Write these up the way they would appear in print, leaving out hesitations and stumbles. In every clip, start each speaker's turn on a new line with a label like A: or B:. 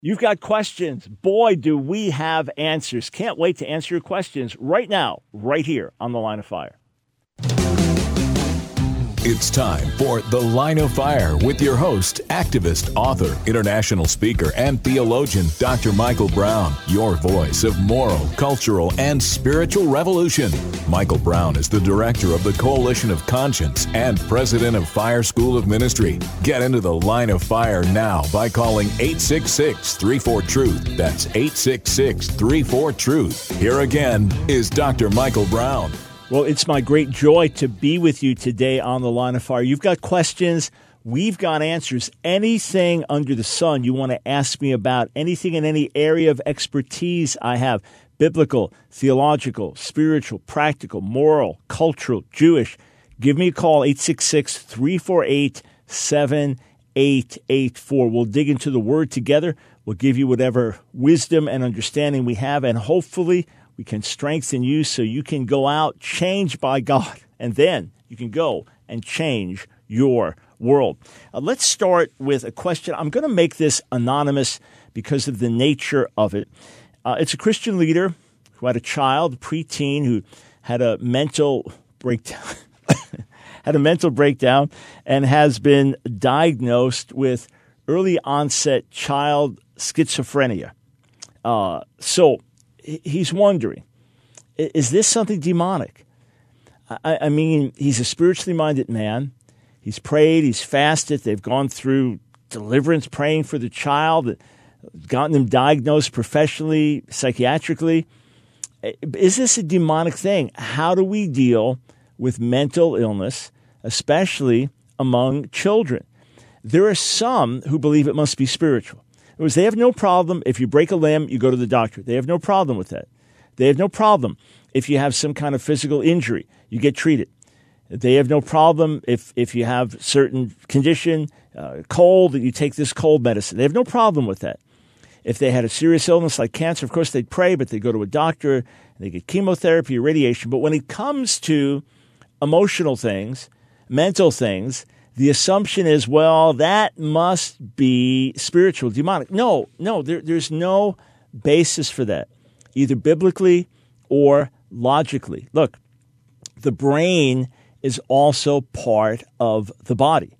A: You've got questions. Boy, do we have answers. Can't wait to answer your questions right now, right here on The Line of Fire.
B: It's time for The Line of Fire with your host, activist, author, international speaker, and theologian, Dr. Michael Brown, your voice of moral, cultural, and spiritual revolution. Michael Brown is the director of the Coalition of Conscience and president of Fire School of Ministry. Get into The Line of Fire now by calling 866-34-TRUTH. That's 866-34-TRUTH. Here again is Dr. Michael Brown.
A: Well, it's my great joy to be with you today on The Line of Fire. You've got questions. We've got answers. Anything under the sun you want to ask me about, anything in any area of expertise I have, biblical, theological, spiritual, practical, moral, cultural, Jewish, give me a call, 866-348-7884. We'll dig into the Word together. We'll give you whatever wisdom and understanding we have, and hopefully we can strengthen you so you can go out changed by God, and then you can go and change your world. Let's start with a question. I'm going to make this anonymous because of the nature of it. It's a Christian leader who had a child, preteen, who had a mental breakdown, and has been diagnosed with early onset child schizophrenia. So he's wondering, is this something demonic? I mean, he's a spiritually minded man. He's prayed, he's fasted. They've gone through deliverance, praying for the child, gotten him diagnosed professionally, psychiatrically. Is this a demonic thing? How do we deal with mental illness, especially among children? There are some who believe it must be spiritual. They have no problem if you break a limb, you go to the doctor. They have no problem with that. They have no problem if you have some kind of physical injury, you get treated. They have no problem if you have certain condition, cold, that you take this cold medicine. They have no problem with that. If they had a serious illness like cancer, of course they'd pray, but they go to a doctor and they get chemotherapy or radiation. But when it comes to emotional things, mental things, the assumption is, well, that must be spiritual, demonic. No, there's no basis for that, either biblically or logically. Look, the brain is also part of the body.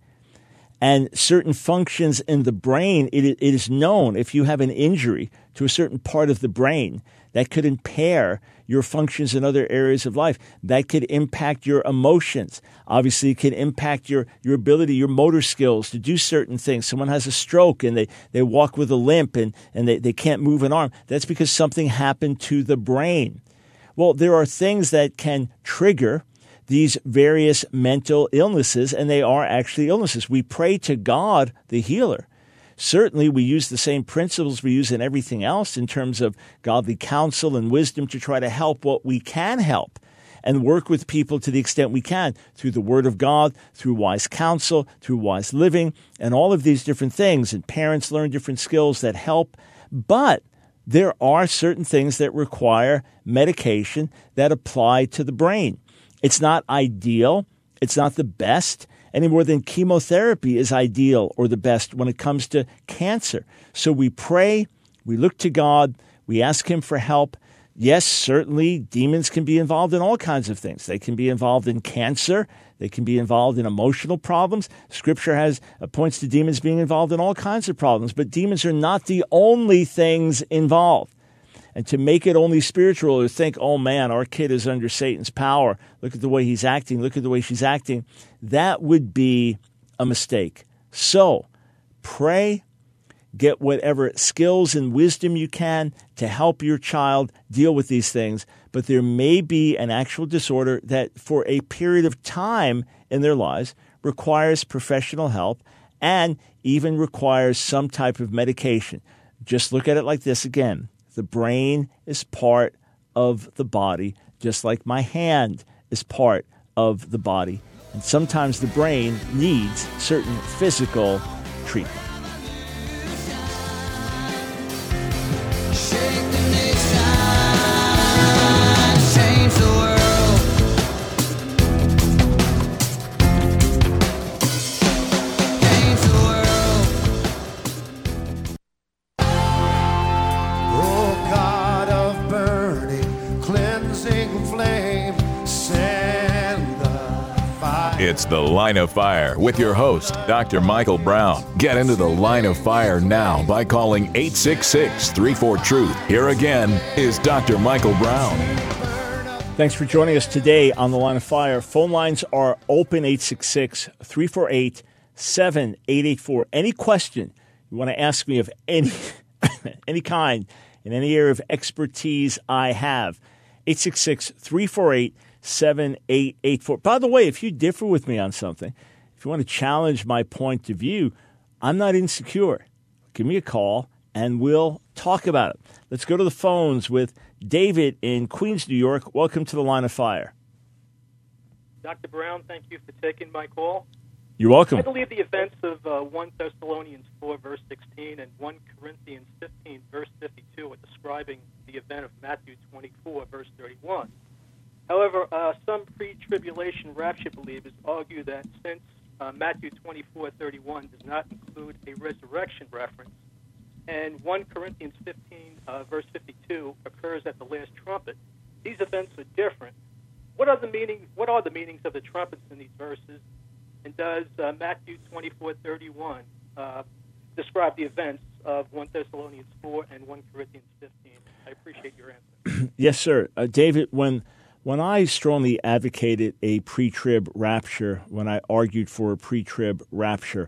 A: And certain functions in the brain, it is known if you have an injury to a certain part of the brain that could impair your functions in other areas of life. That could impact your emotions. Obviously, it can impact your ability, your motor skills to do certain things. Someone has a stroke and they walk with a limp and they can't move an arm. That's because something happened to the brain. Well, there are things that can trigger these various mental illnesses, and they are actually illnesses. We pray to God, the healer. Certainly, we use the same principles we use in everything else in terms of godly counsel and wisdom to try to help what we can help and work with people to the extent we can through the Word of God, through wise counsel, through wise living, and all of these different things. And parents learn different skills that help. But there are certain things that require medication that apply to the brain. It's not ideal. It's not the best any more than chemotherapy is ideal or the best when it comes to cancer. So we pray, we look to God, we ask Him for help. Yes, certainly demons can be involved in all kinds of things. They can be involved in cancer. They can be involved in emotional problems. Scripture points to demons being involved in all kinds of problems, but demons are not the only things involved. And to make it only spiritual or think, oh man, our kid is under Satan's power. Look at the way he's acting. Look at the way she's acting. That would be a mistake. So pray, get whatever skills and wisdom you can to help your child deal with these things. But there may be an actual disorder that for a period of time in their lives requires professional help and even requires some type of medication. Just look at it like this again. The brain is part of the body, just like my hand is part of the body. And sometimes the brain needs certain physical treatment.
C: consuming flame. Send the fire.
B: It's The Line of Fire with your host, Dr. Michael Brown. Get into the Line of Fire now by calling 866-34-TRUTH. Here again is Dr. Michael Brown.
A: Thanks for joining us today on The Line of Fire. Phone lines are open, 866-348-7884. Any question you want to ask me of any kind in any area of expertise I have, 866-348-7884. By the way, if you differ with me on something, if you want to challenge my point of view, I'm not insecure. Give me a call and we'll talk about it. Let's go to the phones with David in Queens, New York. Welcome to The Line of Fire.
D: Dr. Brown, thank you for taking my call.
A: You're welcome.
D: I believe the events of 1 Thessalonians 4, verse 16, and 1 Corinthians 15, verse 52 are describing the event of Matthew 24, verse 31. However, some pre-tribulation rapture believers argue that since Matthew 24:31 does not include a resurrection reference, and 1 Corinthians 15, verse 52 occurs at the last trumpet, these events are different. What are the meanings of the trumpets in these verses? And does Matthew 24:31 describe the events of 1 Thessalonians 4 and 1 Corinthians 15? I appreciate your answer.
A: Yes, sir. David, when I strongly advocated a pre-trib rapture, when I argued for a pre-trib rapture,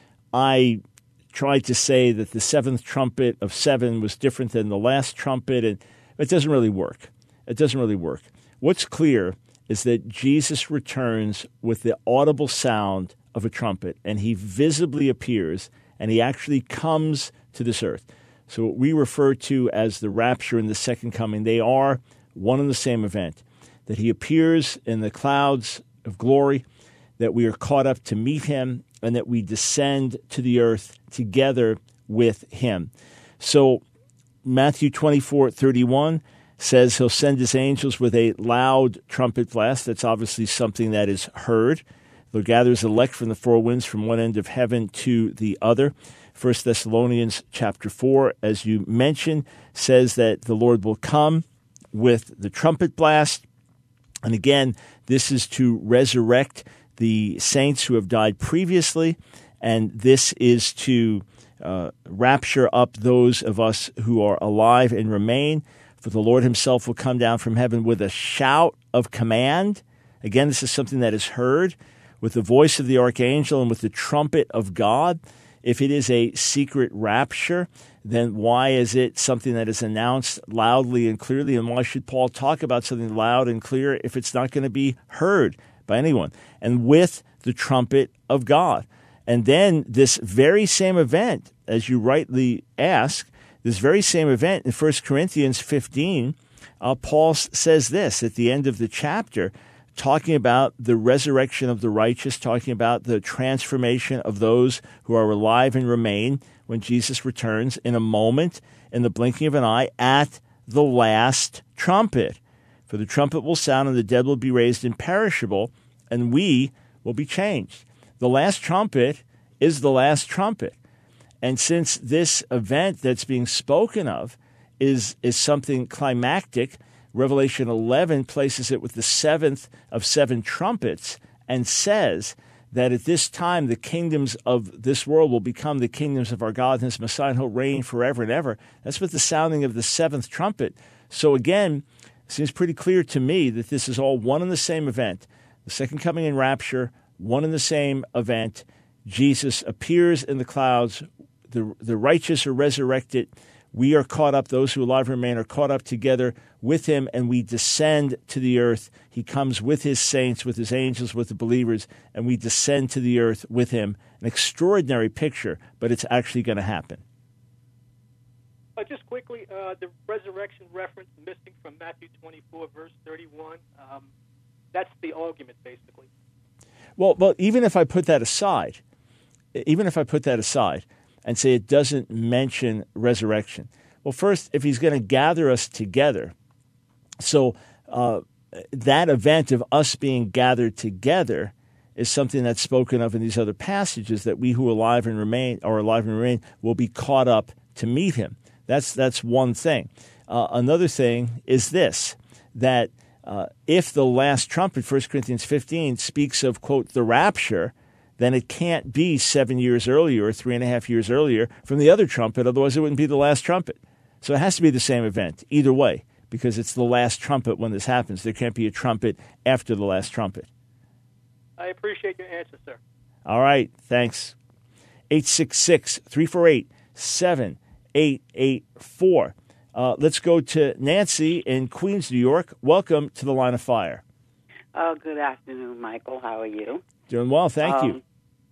A: I tried to say that the seventh trumpet of 7 was different than the last trumpet, and it doesn't really work. It doesn't really work. What's clear is that Jesus returns with the audible sound of a trumpet, and he visibly appears, and he actually comes to this earth. So what we refer to as the rapture and the second coming, they are one and the same event, that he appears in the clouds of glory, that we are caught up to meet him, and that we descend to the earth together with him. So Matthew 24:31 says he'll send his angels with a loud trumpet blast. That's obviously something that is heard. They'll gather his elect from the four winds from one end of heaven to the other. 1 Thessalonians chapter 4, as you mentioned, says that the Lord will come with the trumpet blast. And again, this is to resurrect the saints who have died previously, and this is to rapture up those of us who are alive and remain. For the Lord himself will come down from heaven with a shout of command. Again, this is something that is heard with the voice of the archangel and with the trumpet of God. If it is a secret rapture, then why is it something that is announced loudly and clearly? And why should Paul talk about something loud and clear if it's not going to be heard by anyone? And with the trumpet of God. And then this very same event, as you rightly ask, this very same event in 1 Corinthians 15, Paul says this at the end of the chapter, talking about the resurrection of the righteous, talking about the transformation of those who are alive and remain when Jesus returns in a moment, in the blinking of an eye, at the last trumpet. For the trumpet will sound, and the dead will be raised imperishable, and we will be changed. The last trumpet is the last trumpet. And since this event that's being spoken of is something climactic, Revelation 11 places it with the seventh of 7 trumpets and says that at this time the kingdoms of this world will become the kingdoms of our God and his Messiah, and he'll reign forever and ever. That's with the sounding of the 7th trumpet. So again, it seems pretty clear to me that this is all one and the same event. The second coming and rapture, one and the same event. Jesus appears in the clouds. The righteous are resurrected. We are caught up. Those who alive remain are caught up together with him, and we descend to the earth. He comes with his saints, with his angels, with the believers, and we descend to the earth with him. An extraordinary picture, but it's actually going to happen.
D: Just quickly, the resurrection reference missing from Matthew 24, verse 31, that's the argument, basically.
A: Well, even if I put that aside, and say it doesn't mention resurrection. Well, first, if he's going to gather us together, so that event of us being gathered together is something that's spoken of in these other passages, that we who are alive and remain will be caught up to meet him. That's one thing. Another thing is this, that if the last trumpet, 1 Corinthians 15, speaks of, quote, the rapture, then it can't be 7 years earlier or 3.5 years earlier from the other trumpet. Otherwise, it wouldn't be the last trumpet. So it has to be the same event either way, because it's the last trumpet when this happens. There can't be a trumpet after the last trumpet.
D: I appreciate your answer, sir.
A: All right. Thanks. 866-348-7884. Let's go to Nancy in Queens, New York. Welcome to the Line of Fire.
E: Good afternoon, Michael. How are you?
A: Doing well, thank you.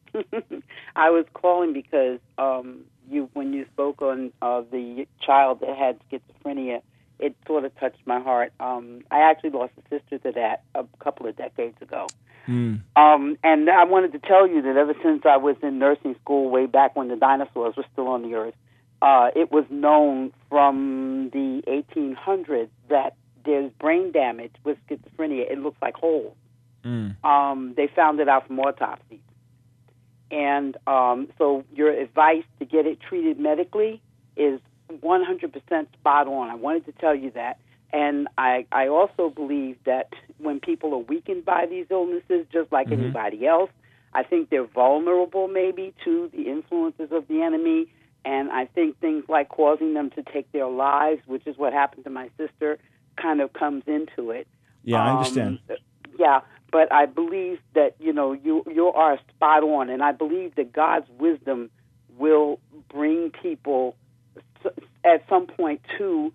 E: I was calling because when you spoke on the child that had schizophrenia, it sort of touched my heart. I actually lost a sister to that a couple of decades ago. And I wanted to tell you that ever since I was in nursing school way back when the dinosaurs were still on the earth, it was known from the 1800s that there's brain damage with schizophrenia. It looks like holes. They found it out from autopsies. And so your advice to get it treated medically is 100% spot on. I wanted to tell you that. And I also believe that when people are weakened by these illnesses, just like anybody else, I think they're vulnerable maybe to the influences of the enemy. And I think things like causing them to take their lives, which is what happened to my sister, kind of comes into it.
A: Yeah, I understand.
E: Yeah, but I believe that, you are spot on, and I believe that God's wisdom will bring people at some point to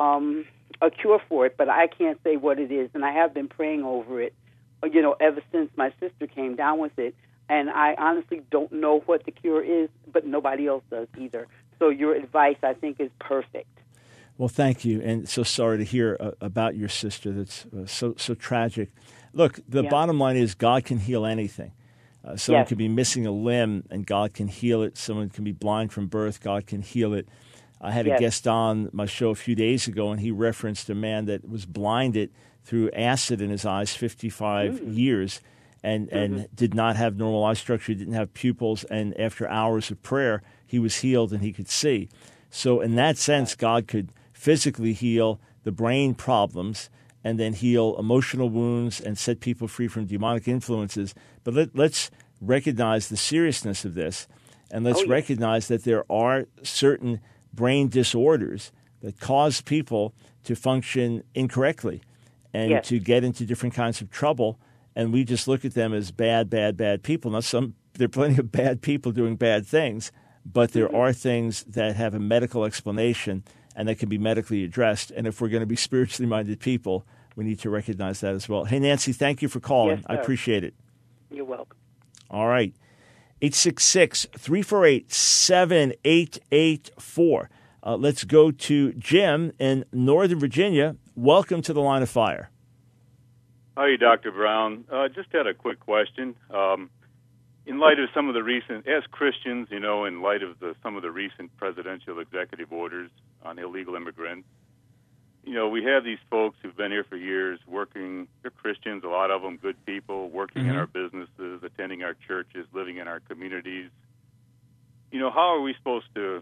E: a cure for it, but I can't say what it is, and I have been praying over it, ever since my sister came down with it, and I honestly don't know what the cure is, but nobody else does either. So your advice, I think, is perfect.
A: Well, thank you, and so sorry to hear about your sister. That's so tragic. Look, the bottom line is God can heal anything. Someone could be missing a limb, and God can heal it. Someone can be blind from birth. God can heal it. I had a guest on my show a few days ago, and he referenced a man that was blinded through acid in his eyes 55 years and did not have normal eye structure, didn't have pupils, and after hours of prayer, he was healed and he could see. So in that sense, God could physically heal the brain problems and then heal emotional wounds and set people free from demonic influences. But let's recognize the seriousness of this, and let's recognize that there are certain brain disorders that cause people to function incorrectly and to get into different kinds of trouble, and we just look at them as bad people. Now, there are plenty of bad people doing bad things, but there are things that have a medical explanation and that can be medically addressed. And if we're going to be spiritually minded people, we need to recognize that as well. Hey, Nancy, thank you for calling.
E: Yes,
A: I appreciate it.
E: You're welcome.
A: All right. 866-348-7884. Let's go to Jim in Northern Virginia. Welcome to the Line of Fire.
F: Hi, Dr. Brown. Just had a quick question. In light of some of the recent, as Christians, in light of some of the recent presidential executive orders on illegal immigrants, we have these folks who've been here for years working. They're Christians, a lot of them, good people, working in our businesses, attending our churches, living in our communities. How are we supposed to,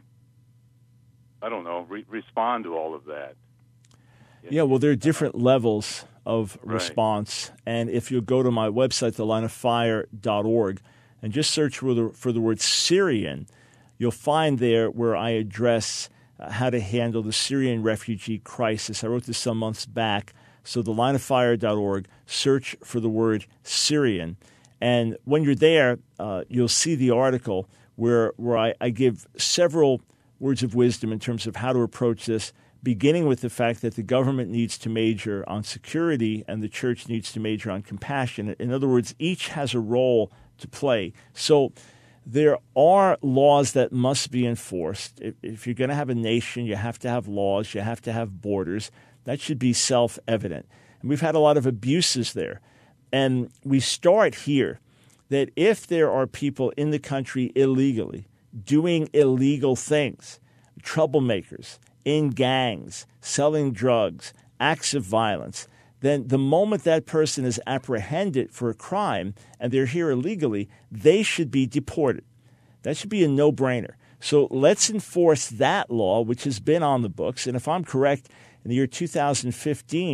F: respond to all of that?
A: Yeah, well, there are different levels of response. And if you go to my website, thelineoffire.org, and just search for the word Syrian, you'll find there where I address how to handle the Syrian refugee crisis. I wrote this some months back. So thelineoffire.org, search for the word Syrian. And when you're there, you'll see the article where I give several words of wisdom in terms of how to approach this, beginning with the fact that the government needs to major on security and the church needs to major on compassion. In other words, each has a role to play. So there are laws that must be enforced. If you're going to have a nation, you have to have laws, you have to have borders. That should be self-evident. And we've had a lot of abuses there. And we start here that if there are people in the country illegally doing illegal things, troublemakers, in gangs, selling drugs, acts of violence, then the moment that person is apprehended for a crime and they're here illegally, they should be deported. That should be a no-brainer. So let's enforce that law, which has been on the books. And if I'm correct, in the year 2015,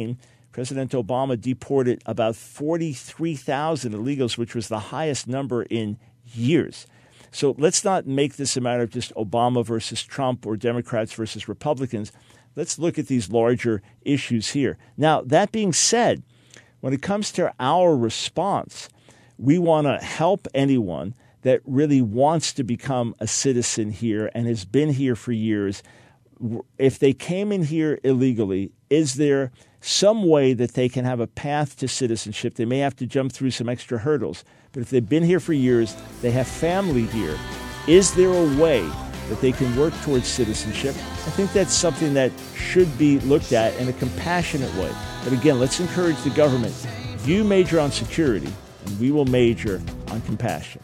A: President Obama deported about 43,000 illegals, which was the highest number in years. So let's not make this a matter of just Obama versus Trump or Democrats versus Republicans. Let's look at these larger issues here. Now, that being said, when it comes to our response, we want to help anyone that really wants to become a citizen here and has been here for years. If they came in here illegally, is there some way that they can have a path to citizenship? They may have to jump through some extra hurdles. But if they've been here for years, they have family here, is there a way that they can work towards citizenship? I think that's something that should be looked at in a compassionate way. But again, let's encourage the government. You major on security, and we will major on compassion.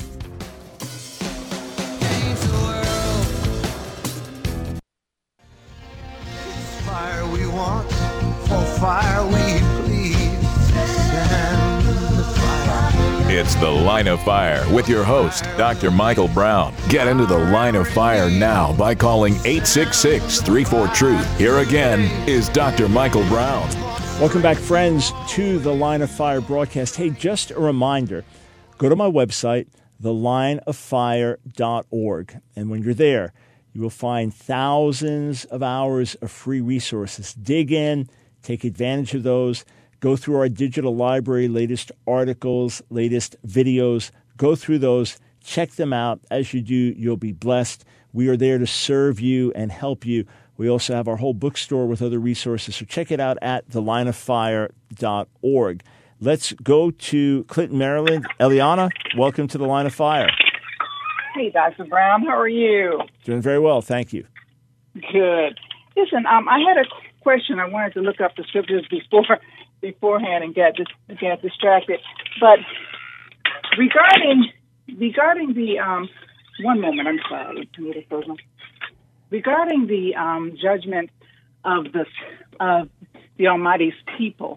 C: Fire we want, for fire we please. Send the fire.
B: It's The Line of Fire with your host, Dr. Michael Brown. Get into the Line of Fire now by calling 866-34-TRUTH. Here again is Dr. Michael Brown.
A: Welcome back, friends, to the Line of Fire broadcast. Hey, just a reminder, go to my website, thelineoffire.org. And when you're there, you will find thousands of hours of free resources. Dig in, take advantage of those. Go through our digital library, latest articles, latest videos. Go through those. Check them out. As you do, you'll be blessed. We are there to serve you and help you. We also have our whole bookstore with other resources. So check it out at thelineoffire.org. Let's go to Clinton, Maryland. Eliana, welcome to the Line of Fire.
G: Hey, Dr. Brown. How are you?
A: Doing very well. Thank you.
G: Good. Listen, I had a question. I wanted to look up the scriptures beforehand and get distracted. But regarding the one moment, I'm sorry. I need to close them. Regarding the judgment of the Almighty's people,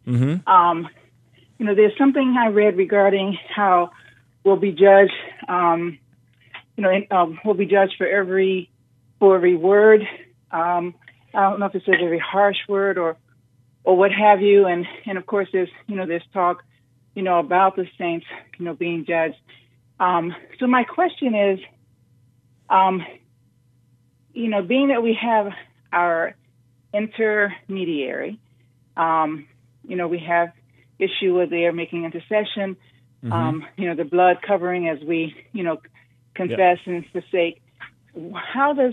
G: there's something I read regarding how we'll be judged. We'll be judged for every word. I don't know if it says every harsh word or what have you. And of course, there's talk, about the saints, being judged. So my question is, being that we have our intermediary, we have issue with their making intercession, the blood covering as we, confess and forsake. How is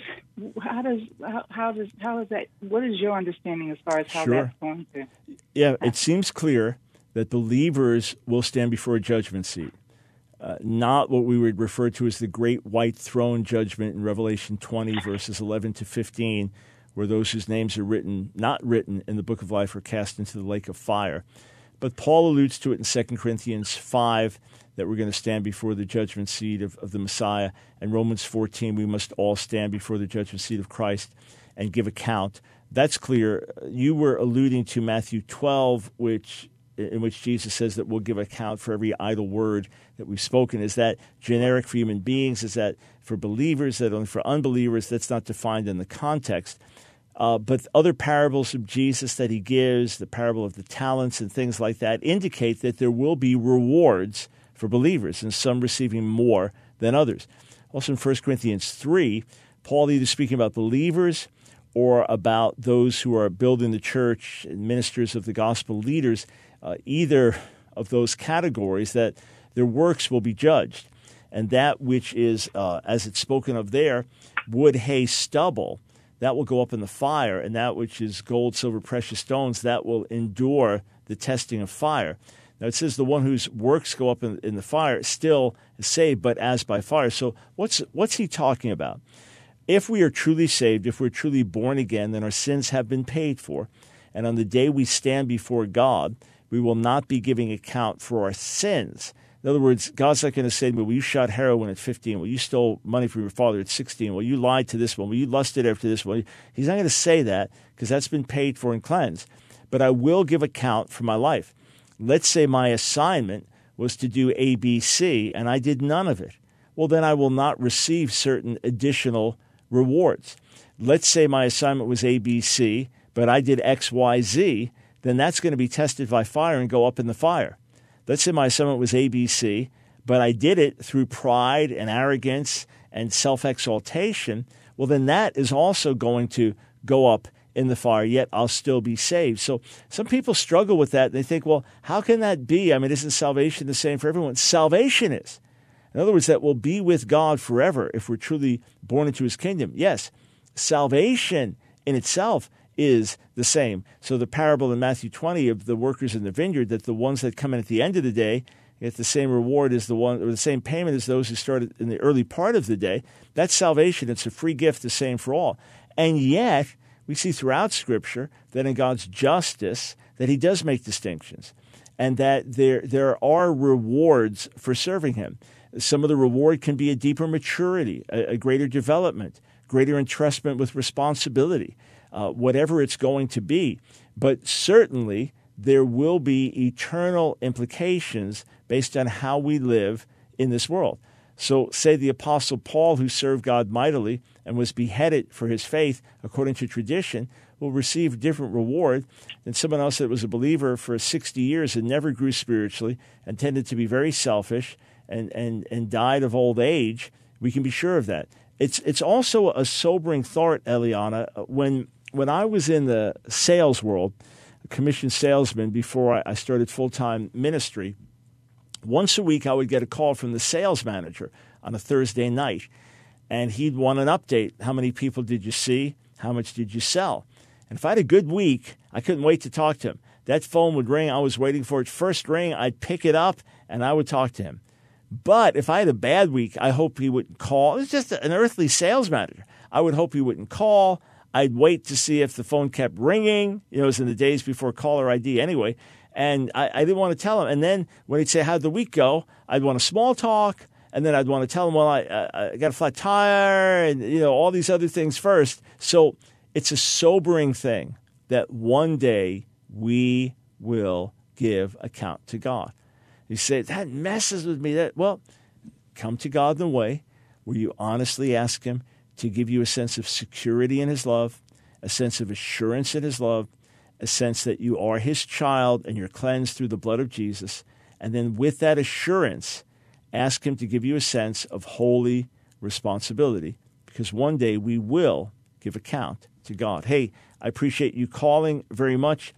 G: that? What is your understanding as far as how that's going to?
A: Yeah, it seems clear that believers will stand before a judgment seat. Not what we would refer to as the great white throne judgment in Revelation 20, verses 11 to 15, where those whose names are not written in the book of life are cast into the lake of fire. But Paul alludes to it in 2 Corinthians 5, that we're going to stand before the judgment seat of the Messiah. And Romans 14, we must all stand before the judgment seat of Christ and give account. That's clear. You were alluding to Matthew 12, in which Jesus says that we'll give account for every idle word that we've spoken. Is that generic for human beings? Is that for believers? Is that only for unbelievers? That's not defined in the context. But other parables of Jesus that he gives, the parable of the talents and things like that, indicate that there will be rewards for believers, and some receiving more than others. Also in 1 Corinthians 3, Paul either speaking about believers or about those who are building the church, ministers of the gospel, leaders, either of those categories, that their works will be judged. And that which is, as it's spoken of there, wood, hay, stubble, that will go up in the fire, and that which is gold, silver, precious stones, that will endure the testing of fire. Now, it says the one whose works go up in the fire still is saved, but as by fire. So what's he talking about? If we are truly saved, if we're truly born again, then our sins have been paid for. And on the day we stand before God, we will not be giving account for our sins. In other words, God's not going to say to me, well, you shot heroin at 15. Well, you stole money from your father at 16. Well, you lied to this one. Well, you lusted after this one. He's not going to say that because that's been paid for and cleansed. But I will give account for my life. Let's say my assignment was to do A, B, C, and I did none of it. Well, then I will not receive certain additional rewards. Let's say my assignment was A, B, C, but I did X, Y, Z. then that's going to be tested by fire and go up in the fire. Let's say my assignment was ABC, but I did it through pride and arrogance and self-exaltation. Well, then that is also going to go up in the fire, yet I'll still be saved. So some people struggle with that. They think, well, how can that be? I mean, isn't salvation the same for everyone? Salvation is. In other words, that we'll be with God forever if we're truly born into his kingdom. Yes, salvation in itself is the same. So the parable in Matthew 20 of the workers in the vineyard, that the ones that come in at the end of the day get the same reward as the one, or the same payment as those who started in the early part of the day. That's salvation. It's a free gift, the same for all. And yet, we see throughout Scripture that in God's justice, that he does make distinctions, and that there are rewards for serving him. Some of the reward can be a deeper maturity, a greater development, greater entrustment with responsibility, whatever it's going to be. But certainly there will be eternal implications based on how we live in this world. So say the Apostle Paul, who served God mightily and was beheaded for his faith, according to tradition, will receive a different reward than someone else that was a believer for 60 years and never grew spiritually and tended to be very selfish and died of old age. We can be sure of that. It's also a sobering thought, Eliana. When I was in the sales world, a commissioned salesman, before I started full-time ministry, once a week I would get a call from the sales manager on a Thursday night, and he'd want an update. How many people did you see? How much did you sell? And if I had a good week, I couldn't wait to talk to him. That phone would ring. I was waiting for it. First ring, I'd pick it up, and I would talk to him. But if I had a bad week, I hope he wouldn't call. It was just an earthly sales manager. I would hope he wouldn't call. I'd wait to see if the phone kept ringing. It was in the days before caller ID anyway. And I didn't want to tell him. And then when he'd say, how'd the week go? I'd want a small talk. And then I'd want to tell him, well, I got a flat tire and, all these other things first. So it's a sobering thing that one day we will give account to God. You say, that messes with me. Well, come to God in a way where you honestly ask him to give you a sense of security in his love, a sense of assurance in his love, a sense that you are his child and you're cleansed through the blood of Jesus. And then with that assurance, ask him to give you a sense of holy responsibility, because one day we will give account to God. Hey, I appreciate you calling very much.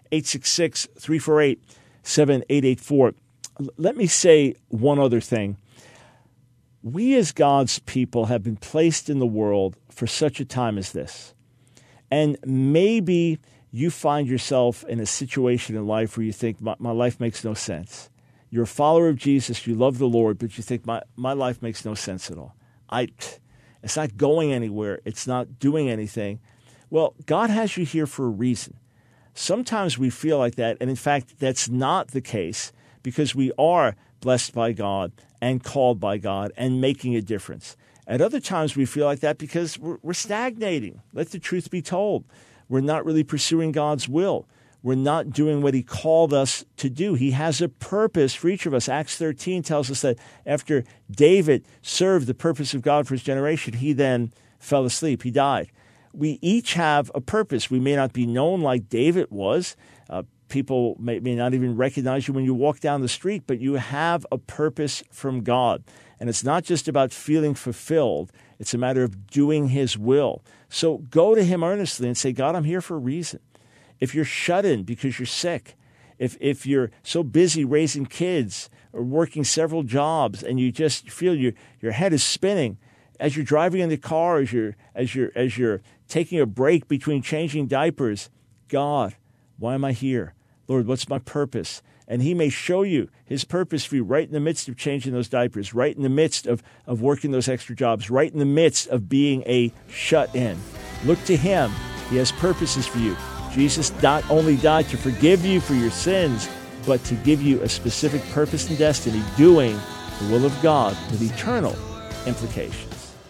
A: 866-348-7884. Let me say one other thing. We as God's people have been placed in the world for such a time as this. And maybe you find yourself in a situation in life where you think, my life makes no sense. You're a follower of Jesus, you love the Lord, but you think, my life makes no sense at all. It's not going anywhere. It's not doing anything. Well, God has you here for a reason. Sometimes we feel like that, and in fact, that's not the case, because we are blessed by God and called by God and making a difference. At other times, we feel like that because we're stagnating. Let the truth be told. We're not really pursuing God's will. We're not doing what he called us to do. He has a purpose for each of us. Acts 13 tells us that after David served the purpose of God for his generation, he then fell asleep. He died. We each have a purpose. We may not be known like David was. People may not even recognize you when you walk down the street, but you have a purpose from God. And it's not just about feeling fulfilled. It's a matter of doing his will. So go to him earnestly and say, God, I'm here for a reason. If you're shut in because you're sick, if you're so busy raising kids or working several jobs and you just feel your head is spinning, as you're driving in the car, as you're taking a break between changing diapers, God, why am I here? Lord, what's my purpose? And he may show you his purpose for you right in the midst of changing those diapers, right in the midst of working those extra jobs, right in the midst of being a shut-in. Look to him. He has purposes for you. Jesus not only died to forgive you for your sins, but to give you a specific purpose and destiny, doing the will of God with eternal implications.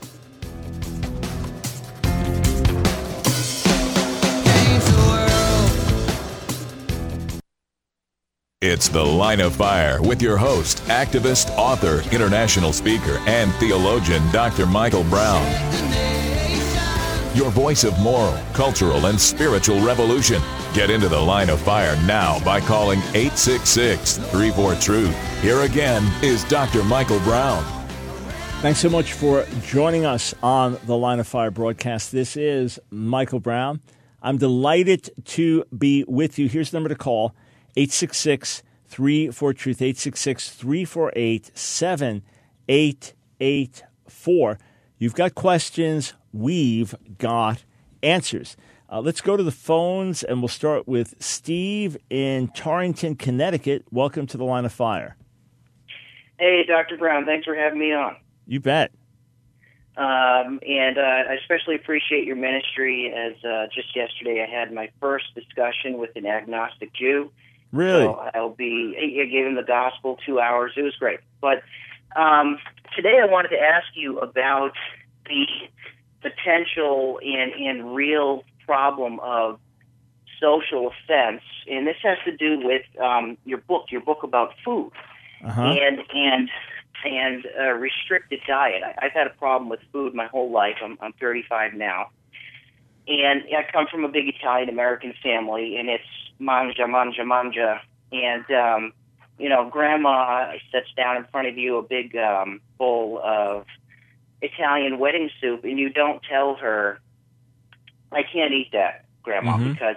B: It's The Line of Fire with your host, activist, author, international speaker, and theologian, Dr. Michael Brown. your voice of moral, cultural, and spiritual revolution. Get into the Line of Fire now by calling 866-34-TRUTH. Here again is Dr. Michael Brown.
A: Thanks so much for joining us on the Line of Fire broadcast. This is Michael Brown. I'm delighted to be with you. Here's the number to call, 866-34-TRUTH, 866-348-7884. You've got questions, we've got answers. Let's go to the phones, and we'll start with Steve in Torrington, Connecticut. Welcome to the Line of Fire.
H: Hey, Dr. Brown. Thanks for having me on.
A: You bet.
H: And I especially appreciate your ministry, as just yesterday I had my first discussion with an agnostic Jew.
A: Really?
H: So I gave him the gospel 2 hours. It was great. But today I wanted to ask you about the potential and real problem of social offense, and this has to do with your book about food and a restricted diet. I've had a problem with food my whole life. I'm 35 now, and I come from a big Italian American family, and it's mangia, mangia, mangia, and Grandma sets down in front of you a big bowl of Italian wedding soup, and you don't tell her, "I can't eat that, Grandma," because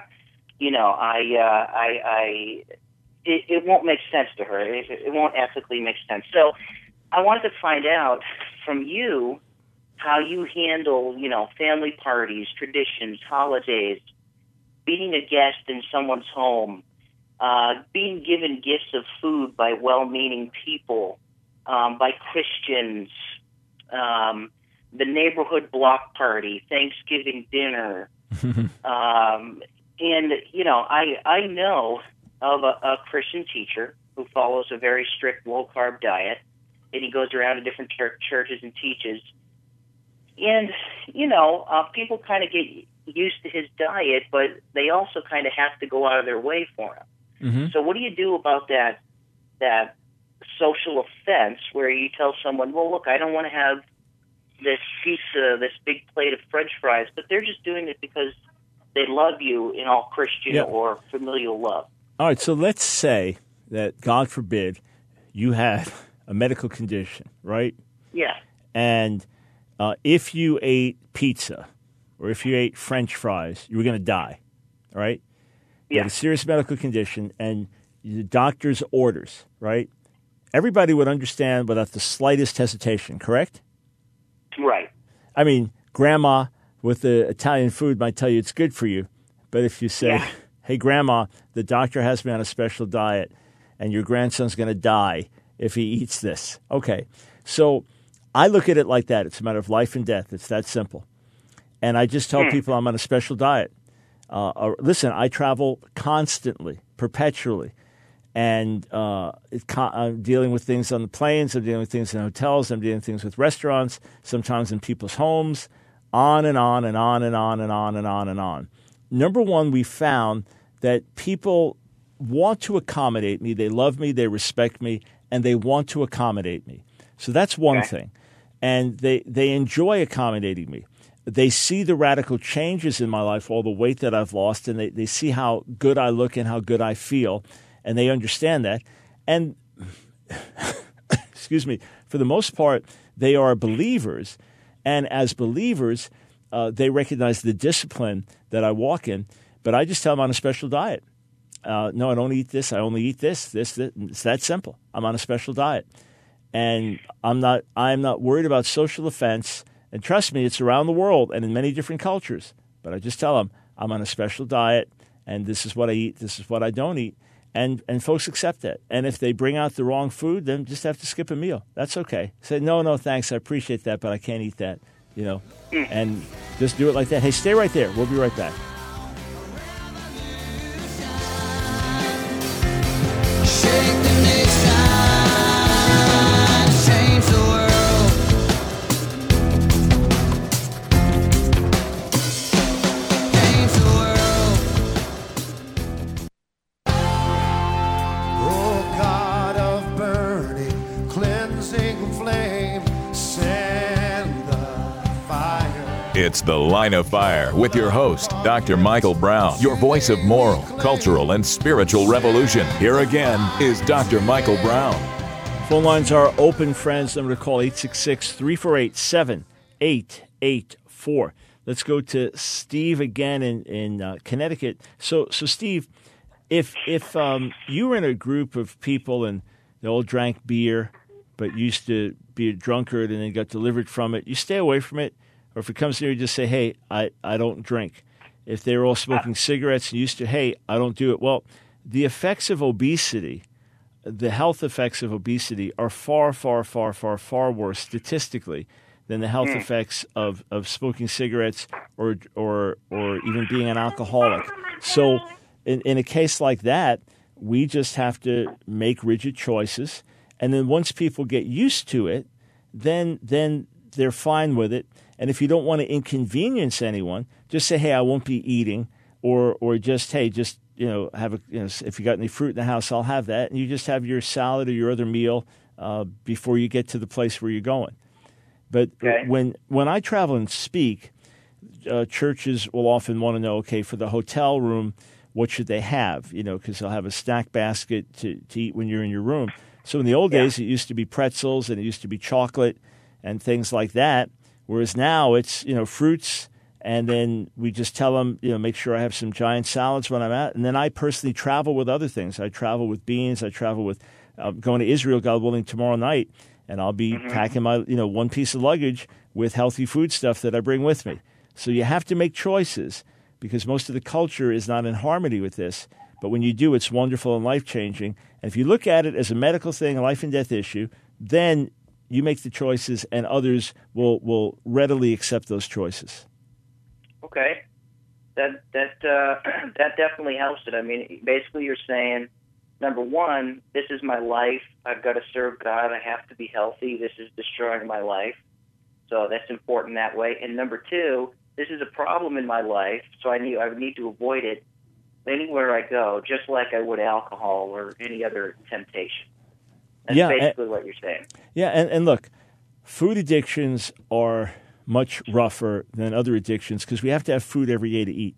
H: it won't make sense to her. It won't ethically make sense. So I wanted to find out from you how you handle, family parties, traditions, holidays, being a guest in someone's home, being given gifts of food by well-meaning people, by Christians, the neighborhood block party, Thanksgiving dinner. I know of a Christian teacher who follows a very strict low-carb diet, and he goes around to different churches and teaches. And, people kind of get used to his diet, but they also kind of have to go out of their way for him. So what do you do about that social offense where you tell someone, well, look, I don't want to have this pizza, this big plate of French fries, but they're just doing it because they love you in all Christian or familial love.
A: All right, so let's say that, God forbid, you had a medical condition, right?
H: Yeah.
A: And if you ate pizza or if you ate French fries, you were going to die, right? You had a serious medical condition, and the doctor's orders, right? Everybody would understand without the slightest hesitation, correct?
H: Right.
A: I mean, Grandma with the Italian food might tell you it's good for you, but if you say, hey, Grandma, the doctor has me on a special diet, and your grandson's going to die if he eats this. Okay, so I look at it like that. It's a matter of life and death. It's that simple. And I just tell people I'm on a special diet. Listen, I travel constantly, perpetually, and I'm dealing with things on the planes. I'm dealing with things in hotels. I'm dealing with things with restaurants, sometimes in people's homes, on and on and on and on and on and on and on. Number one, we found that people want to accommodate me. They love me. They respect me. And they want to accommodate me. So that's one thing. And they enjoy accommodating me. They see the radical changes in my life, all the weight that I've lost, and they see how good I look and how good I feel, and they understand that. And, excuse me, for the most part, they are believers. And as believers, they recognize the discipline that I walk in. But I just tell them I'm on a special diet. No, I don't eat this. I only eat this. It's that simple. I'm on a special diet. And I'm not worried about social offense. And trust me, it's around the world and in many different cultures. But I just tell them I'm on a special diet, and this is what I eat, this is what I don't eat. And folks accept that. And if they bring out the wrong food, then just have to skip a meal. That's okay. Say, no, thanks, I appreciate that, but I can't eat that, And just do it like that. Hey, stay right there. We'll be right back.
C: Shake the nation, change the world. Change the world. Oh God of burning, cleansing flame, send the fire.
B: It's The Line of Fire with your host, Dr. Michael Brown, your voice of moral, cultural, and spiritual revolution. Here again is Dr. Michael Brown.
A: Phone lines are open, friends. Number to call 866-348-7884. Let's go to Steve again in Connecticut. So Steve, if you were in a group of people and they all drank beer, but used to be a drunkard and then got delivered from it, you stay away from it. Or if it comes near, you just say, hey, I don't drink. If they're all smoking cigarettes and used to, hey, I don't do it. Well, the effects of obesity, the health effects of obesity are far, far, far, far, far worse statistically than the health effects of smoking cigarettes or even being an alcoholic. So in a case like that, we just have to make rigid choices. And then once people get used to it, then they're fine with it. And if you don't want to inconvenience anyone, just say, hey, I won't be eating, or just, hey, just, have if you got any fruit in the house, I'll have that. And you just have your salad or your other meal before you get to the place where you're going. But when I travel and speak, churches will often want to know, okay, for the hotel room, what should they have? Because they'll have a snack basket to eat when you're in your room. So in the old days, it used to be pretzels and it used to be chocolate and things like that. Whereas now it's, fruits, and then we just tell them, make sure I have some giant salads when I'm out. And then I personally travel with other things. I travel with beans. I travel with going to Israel, God willing, tomorrow night. And I'll be packing my, one piece of luggage with healthy food stuff that I bring with me. So you have to make choices because most of the culture is not in harmony with this. But when you do, it's wonderful and life-changing. And if you look at it as a medical thing, a life and death issue, then you make the choices and others will readily accept those choices.
H: Okay. That definitely helps it. I mean, basically you're saying, number one, this is my life. I've got to serve God. I have to be healthy. This is destroying my life. So that's important that way. And number two, this is a problem in my life, so I would need to avoid it anywhere I go, just like I would alcohol or any other temptation. That's basically what you're saying. Yeah,
A: and look, food addictions are much rougher than other addictions because we have to have food every day to eat.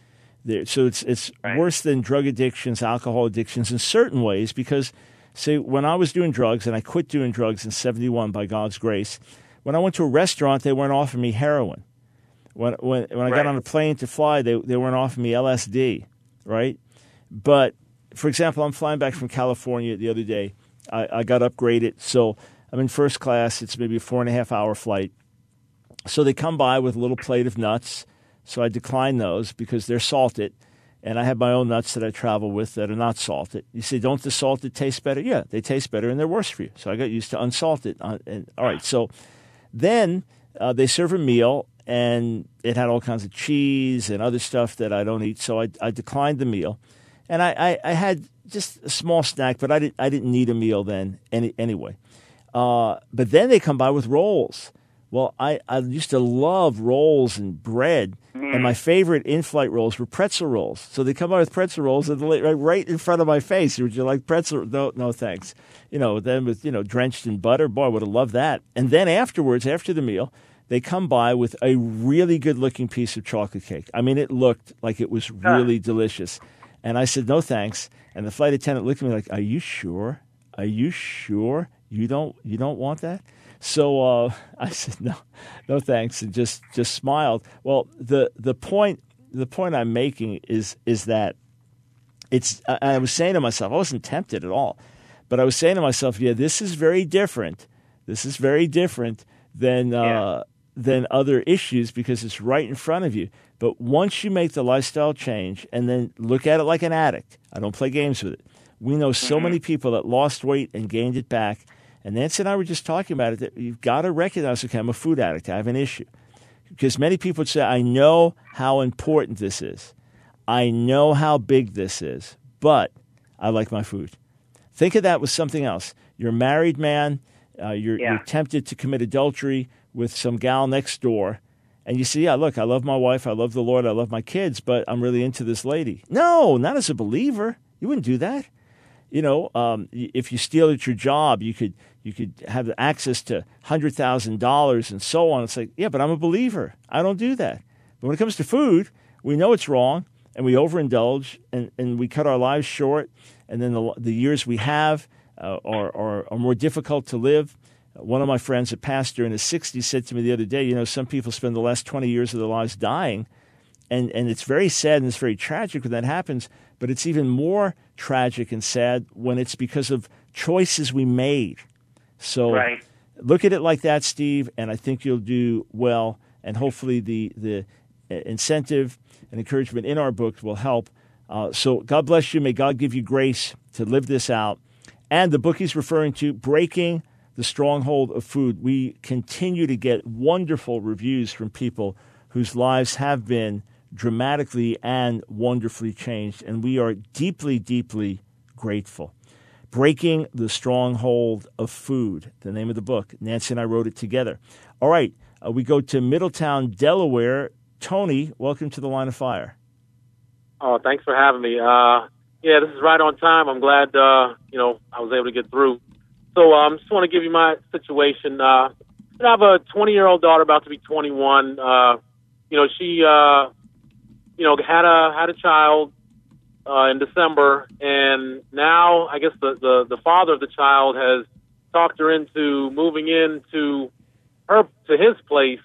A: So it's worse than drug addictions, alcohol addictions in certain ways because, say, when I was doing drugs, and I quit doing drugs in 1971 by God's grace, when I went to a restaurant, they weren't offering me heroin. When I got on a plane to fly, they weren't offering me LSD, right? But, for example, I'm flying back from California the other day. I got upgraded, so I'm in first class. It's maybe a 4.5-hour flight. So they come by with a little plate of nuts. So I decline those because they're salted, and I have my own nuts that I travel with that are not salted. You say, don't the salted taste better? Yeah, they taste better, and they're worse for you. So I got used to unsalted. All right, so then they serve a meal, and it had all kinds of cheese and other stuff that I don't eat. So I declined the meal, and I had just a small snack, but I didn't need a meal then anyway. But then they come by with rolls. Well, I used to love rolls and bread, and my favorite in-flight rolls were pretzel rolls. So they come out with pretzel rolls and right in front of my face. Would you like pretzel? No, thanks. Then with drenched in butter. Boy, I would have loved that. And then afterwards, after the meal, they come by with a really good-looking piece of chocolate cake. I mean, it looked like it was really delicious. And I said, no, thanks. And the flight attendant looked at me like, are you sure? Are you sure you don't want that? So I said no, thanks, and just smiled. Well, the point I'm making is that it's. I was saying to myself, I wasn't tempted at all, but I was saying to myself, yeah, this is very different. This is very different than other issues because it's right in front of you. But once you make the lifestyle change and then look at it like an addict, I don't play games with it. We know so many people that lost weight and gained it back. And Nancy and I were just talking about it, that you've got to recognize, okay, I'm a food addict. I have an issue. Because many people would say, I know how important this is. I know how big this is, but I like my food. Think of that with something else. You're a married man. You're tempted to commit adultery with some gal next door. And you say, yeah, look, I love my wife. I love the Lord. I love my kids, but I'm really into this lady. No, not as a believer. You wouldn't do that. If you steal at your job, you You could have access to $100,000 and so on. It's like, yeah, but I'm a believer. I don't do that. But when it comes to food, we know it's wrong, and we overindulge, and we cut our lives short, and then the years we have are more difficult to live. One of my friends, a pastor in his 60s, said to me the other day, some people spend the last 20 years of their lives dying, and it's very sad and it's very tragic when that happens, but it's even more tragic and sad when it's because of choices we made. So look at it like that, Steve, and I think you'll do well, and hopefully the incentive and encouragement in our book will help. So God bless you. May God give you grace to live this out. And the book he's referring to, Breaking the Stronghold of Food. We continue to get wonderful reviews from people whose lives have been dramatically and wonderfully changed, and we are deeply, deeply grateful. Breaking the Stronghold of Food, the name of the book. Nancy and I wrote it together. All right, we go to Middletown, Delaware. Tony, welcome to the Line of Fire.
I: Oh, thanks for having me. Yeah, this is right on time. I'm glad, I was able to get through. So just want to give you my situation. I have a 20-year-old daughter about to be 21. She, had a child in December, and now I guess the father of the child has talked her into moving into his place.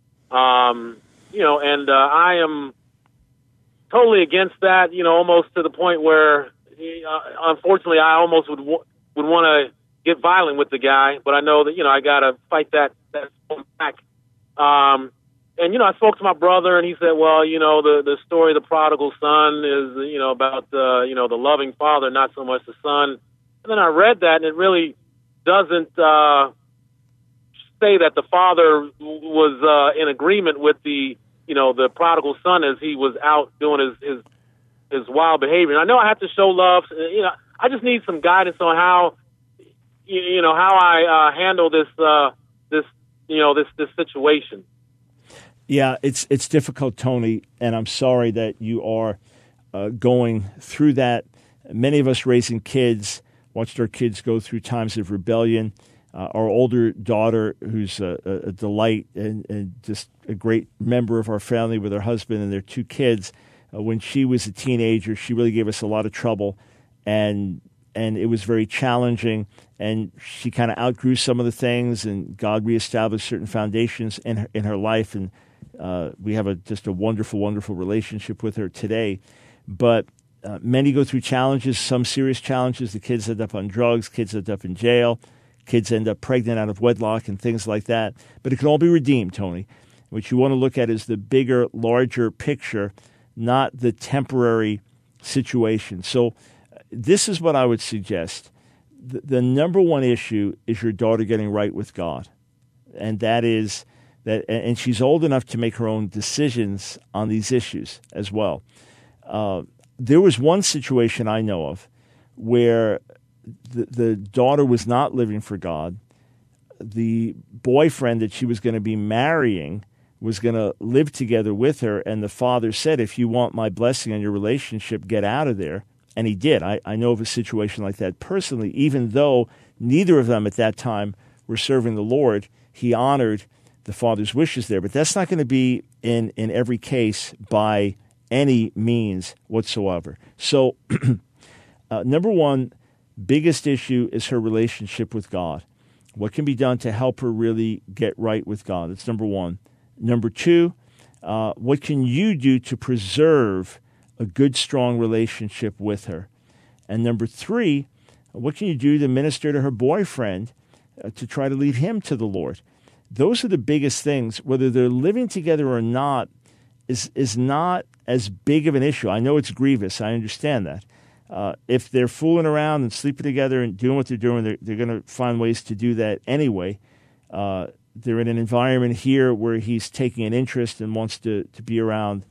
I: And I am totally against that. Almost to the point where, unfortunately, I almost would want to get violent with the guy, but I know that, I got to fight that back. And, I spoke to my brother, and he said, well, the story of the prodigal son is, about, the loving father, not so much the son. And then I read that, and it really doesn't say that the father was in agreement with the prodigal son as he was out doing his wild behavior. And I know I have to show love. I just need some guidance on how I handle this situation.
A: Yeah, it's difficult, Tony, and I'm sorry that you are going through that. Many of us raising kids watched our kids go through times of rebellion. Our older daughter, who's a delight and just a great member of our family with her husband and their two kids, when she was a teenager, she really gave us a lot of trouble, and it was very challenging, and she kind of outgrew some of the things, and God reestablished certain foundations in her life, and we have just a wonderful, wonderful relationship with her today. But many go through challenges, some serious challenges. The kids end up on drugs, kids end up in jail, kids end up pregnant out of wedlock and things like that. But it can all be redeemed, Tony. What you want to look at is the bigger, larger picture, not the temporary situation. So this is what I would suggest. The number one issue is your daughter getting right with God. And that is that, and she's old enough to make her own decisions on these issues as well. There was one situation I know of where the daughter was not living for God. The boyfriend that she was going to be marrying was going to live together with her, and the father said, if you want my blessing on your relationship, get out of there. And he did. I know of a situation like that personally. Even though neither of them at that time were serving the Lord, he honored the father's wishes there. But that's not going to be in every case by any means whatsoever. So number one, biggest issue is her relationship with God. What can be done to help her really get right with God? That's number one. Number two, what can you do to preserve a good, strong relationship with her? And number three, what can you do to minister to her boyfriend to try to lead him to the Lord? Those are the biggest things. Whether they're living together or not is not as big of an issue. I know it's grievous. I understand that. If they're fooling around and sleeping together and doing what they're doing, they're going to find ways to do that anyway. They're in an environment here where he's taking an interest and wants to be around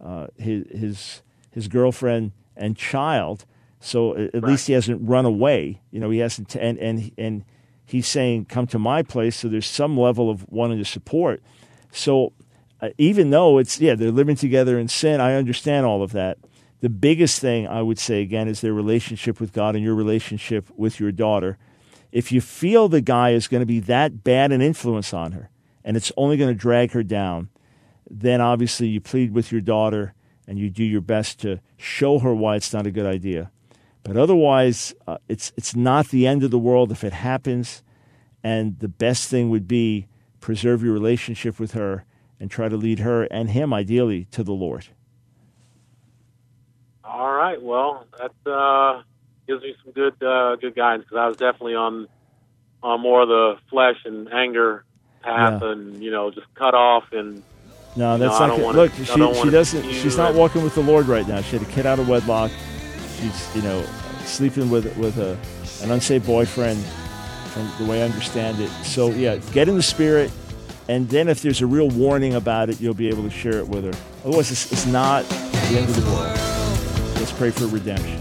A: his girlfriend and child. So at least he hasn't run away. He hasn't, and he's saying, "Come to my place." So there's some level of wanting to support. So even though they're living together in sin, I understand all of that. The biggest thing I would say, again, is their relationship with God and your relationship with your daughter. If you feel the guy is going to be that bad an influence on her and it's only going to drag her down, then obviously you plead with your daughter and you do your best to show her why it's not a good idea. But otherwise, it's not the end of the world if it happens, and the best thing would be preserve your relationship with her and try to lead her and him, ideally, to the Lord.
I: All right. Well, that gives me some good guidance, because I was definitely on more of the flesh and anger path, and just cut off and.
A: No, that's not good. Look, she doesn't. She's not walking with the Lord right now. She had a kid out of wedlock. She's sleeping with an unsaved boyfriend, from the way I understand it. So yeah, get in the Spirit, and then if there's a real warning about it, you'll be able to share it with her. Otherwise, it's not the end of the world. Let's pray for redemption.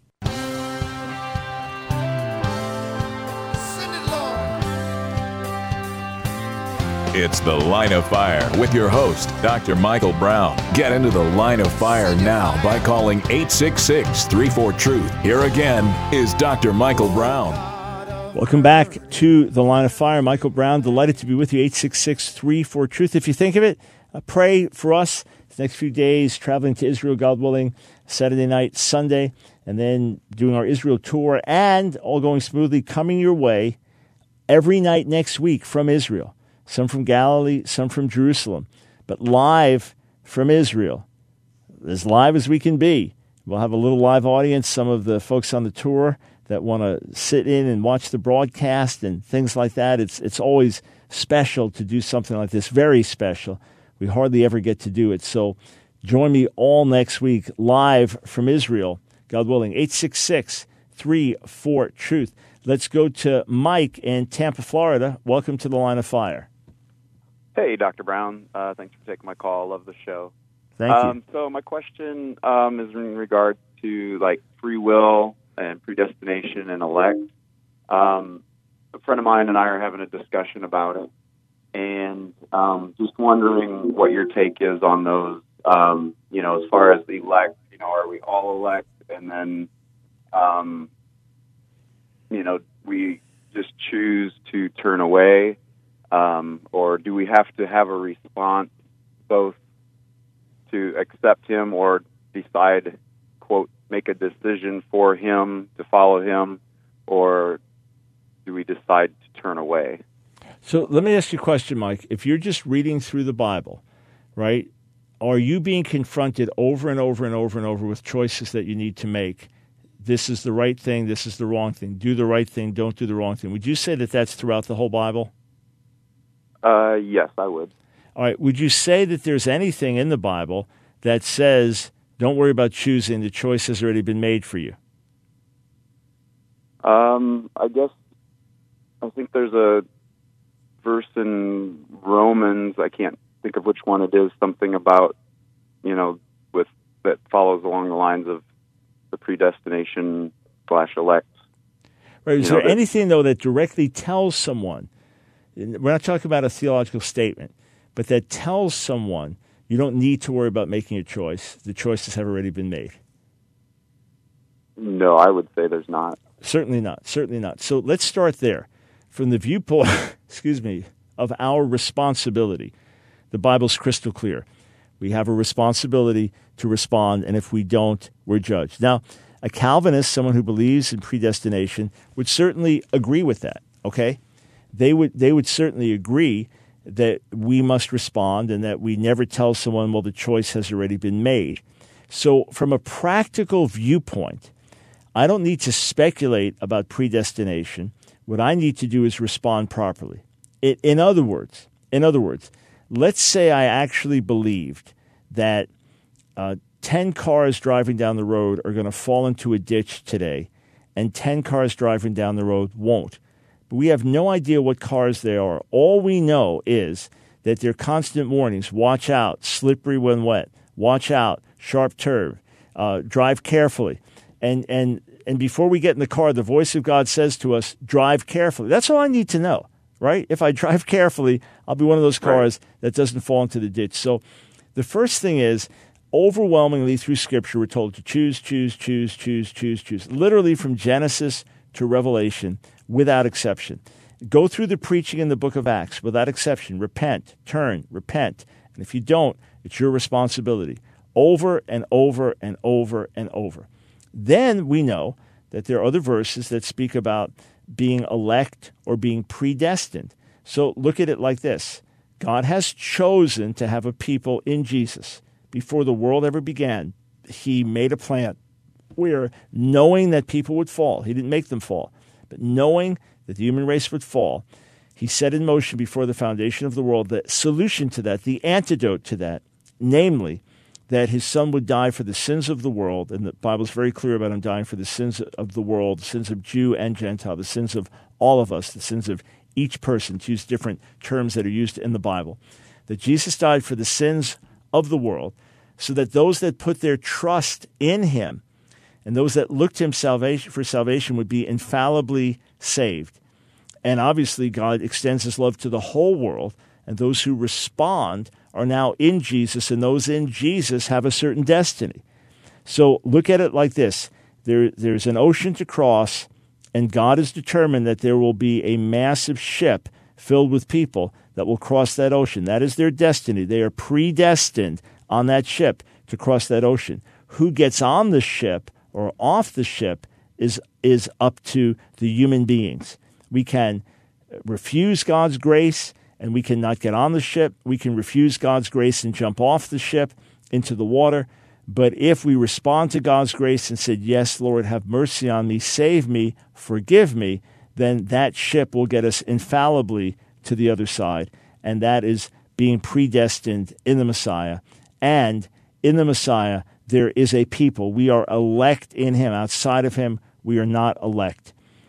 B: It's The Line of Fire with your host, Dr. Michael Brown. Get into the Line of Fire now by calling 866-34-TRUTH. Here again is Dr. Michael Brown.
A: Welcome back to The Line of Fire. Michael Brown, delighted to be with you, 866-34-TRUTH. If you think of it, pray for us the next few days, traveling to Israel, God willing, Saturday night, Sunday, and then doing our Israel tour, and all going smoothly, coming your way every night next week from Israel. Some from Galilee, some from Jerusalem, but live from Israel, as live as we can be. We'll have a little live audience, some of the folks on the tour that want to sit in and watch the broadcast and things like that. It's always special to do something like this, very special. We hardly ever get to do it. So join me all next week, live from Israel, God willing, 866-34-TRUTH. Let's go to Mike in Tampa, Florida. Welcome to The Line of Fire.
J: Hey, Dr. Brown. Thanks for taking my call. Love the show.
A: Thank you.
J: So my question is in regard to free will and predestination and elect. A friend of mine and I are having a discussion about it, and just wondering what your take is on those. As far as the elect, are we all elect, and then we just choose to turn away? Or do we have to have a response both to accept him or decide, quote, make a decision for him to follow him, or do we decide to turn away?
A: So let me ask you a question, Mike. If you're just reading through the Bible, right, are you being confronted over and over and over and over with choices that you need to make? This is the right thing, this is the wrong thing. Do the right thing, don't do the wrong thing. Would you say that that's throughout the whole Bible?
J: Yes, I would.
A: All right. Would you say that there's anything in the Bible that says, don't worry about choosing, the choice has already been made for you?
J: I think there's a verse in Romans, I can't think of which one it is, something about, that follows along the lines of the predestination / elect.
A: Right. Is there anything, though, that directly tells someone, we're not talking about a theological statement, but that tells someone you don't need to worry about making a choice. The choices have already been made.
J: No, I would say there's not.
A: Certainly not. Certainly not. So let's start there. From the viewpoint, of our responsibility, the Bible's crystal clear. We have a responsibility to respond, and if we don't, we're judged. Now, a Calvinist, someone who believes in predestination, would certainly agree with that, okay? They would certainly agree that we must respond and that we never tell someone, well, the choice has already been made. So from a practical viewpoint, I don't need to speculate about predestination. What I need to do is respond properly. In other words, let's say I actually believed that 10 cars driving down the road are going to fall into a ditch today, and 10 cars driving down the road won't. But we have no idea what cars they are. All we know is that they're constant warnings. Watch out, slippery when wet. Watch out, sharp turn. Drive carefully. And before we get in the car, the voice of God says to us, drive carefully. That's all I need to know, right? If I drive carefully, I'll be one of those cars that doesn't fall into the ditch. So the first thing is, overwhelmingly through Scripture, we're told to choose. Literally from Genesis to Revelation, without exception. Go through the preaching in the book of Acts without exception. Repent, turn, repent. And if you don't, it's your responsibility. Over and over and over and over. Then we know that there are other verses that speak about being elect or being predestined. So look at it like this. God has chosen to have a people in Jesus. Before the world ever began, he made a plan where, knowing that people would fall, he didn't make them fall, but knowing that the human race would fall, he set in motion before the foundation of the world the solution to that, the antidote to that, namely that his son would die for the sins of the world, and the Bible is very clear about him dying for the sins of the world, the sins of Jew and Gentile, the sins of all of us, the sins of each person, to use different terms that are used in the Bible, that Jesus died for the sins of the world so that those that put their trust in him and those that look to him for salvation would be infallibly saved. And obviously, God extends his love to the whole world, and those who respond are now in Jesus, and those in Jesus have a certain destiny. So look at it like this. There's an ocean to cross, and God has determined that there will be a massive ship filled with people that will cross that ocean. That is their destiny. They are predestined on that ship to cross that ocean. Who gets on the ship or off the ship is up to the human beings. We can refuse God's grace, and we cannot get on the ship. We can refuse God's grace and jump off the ship into the water. But if we respond to God's grace and said, yes, Lord, have mercy on me, save me, forgive me, then that ship will get us infallibly to the other side. And that is being predestined in the Messiah. And in the Messiah, there is a people. We are elect in him. Outside of him, we are not elect.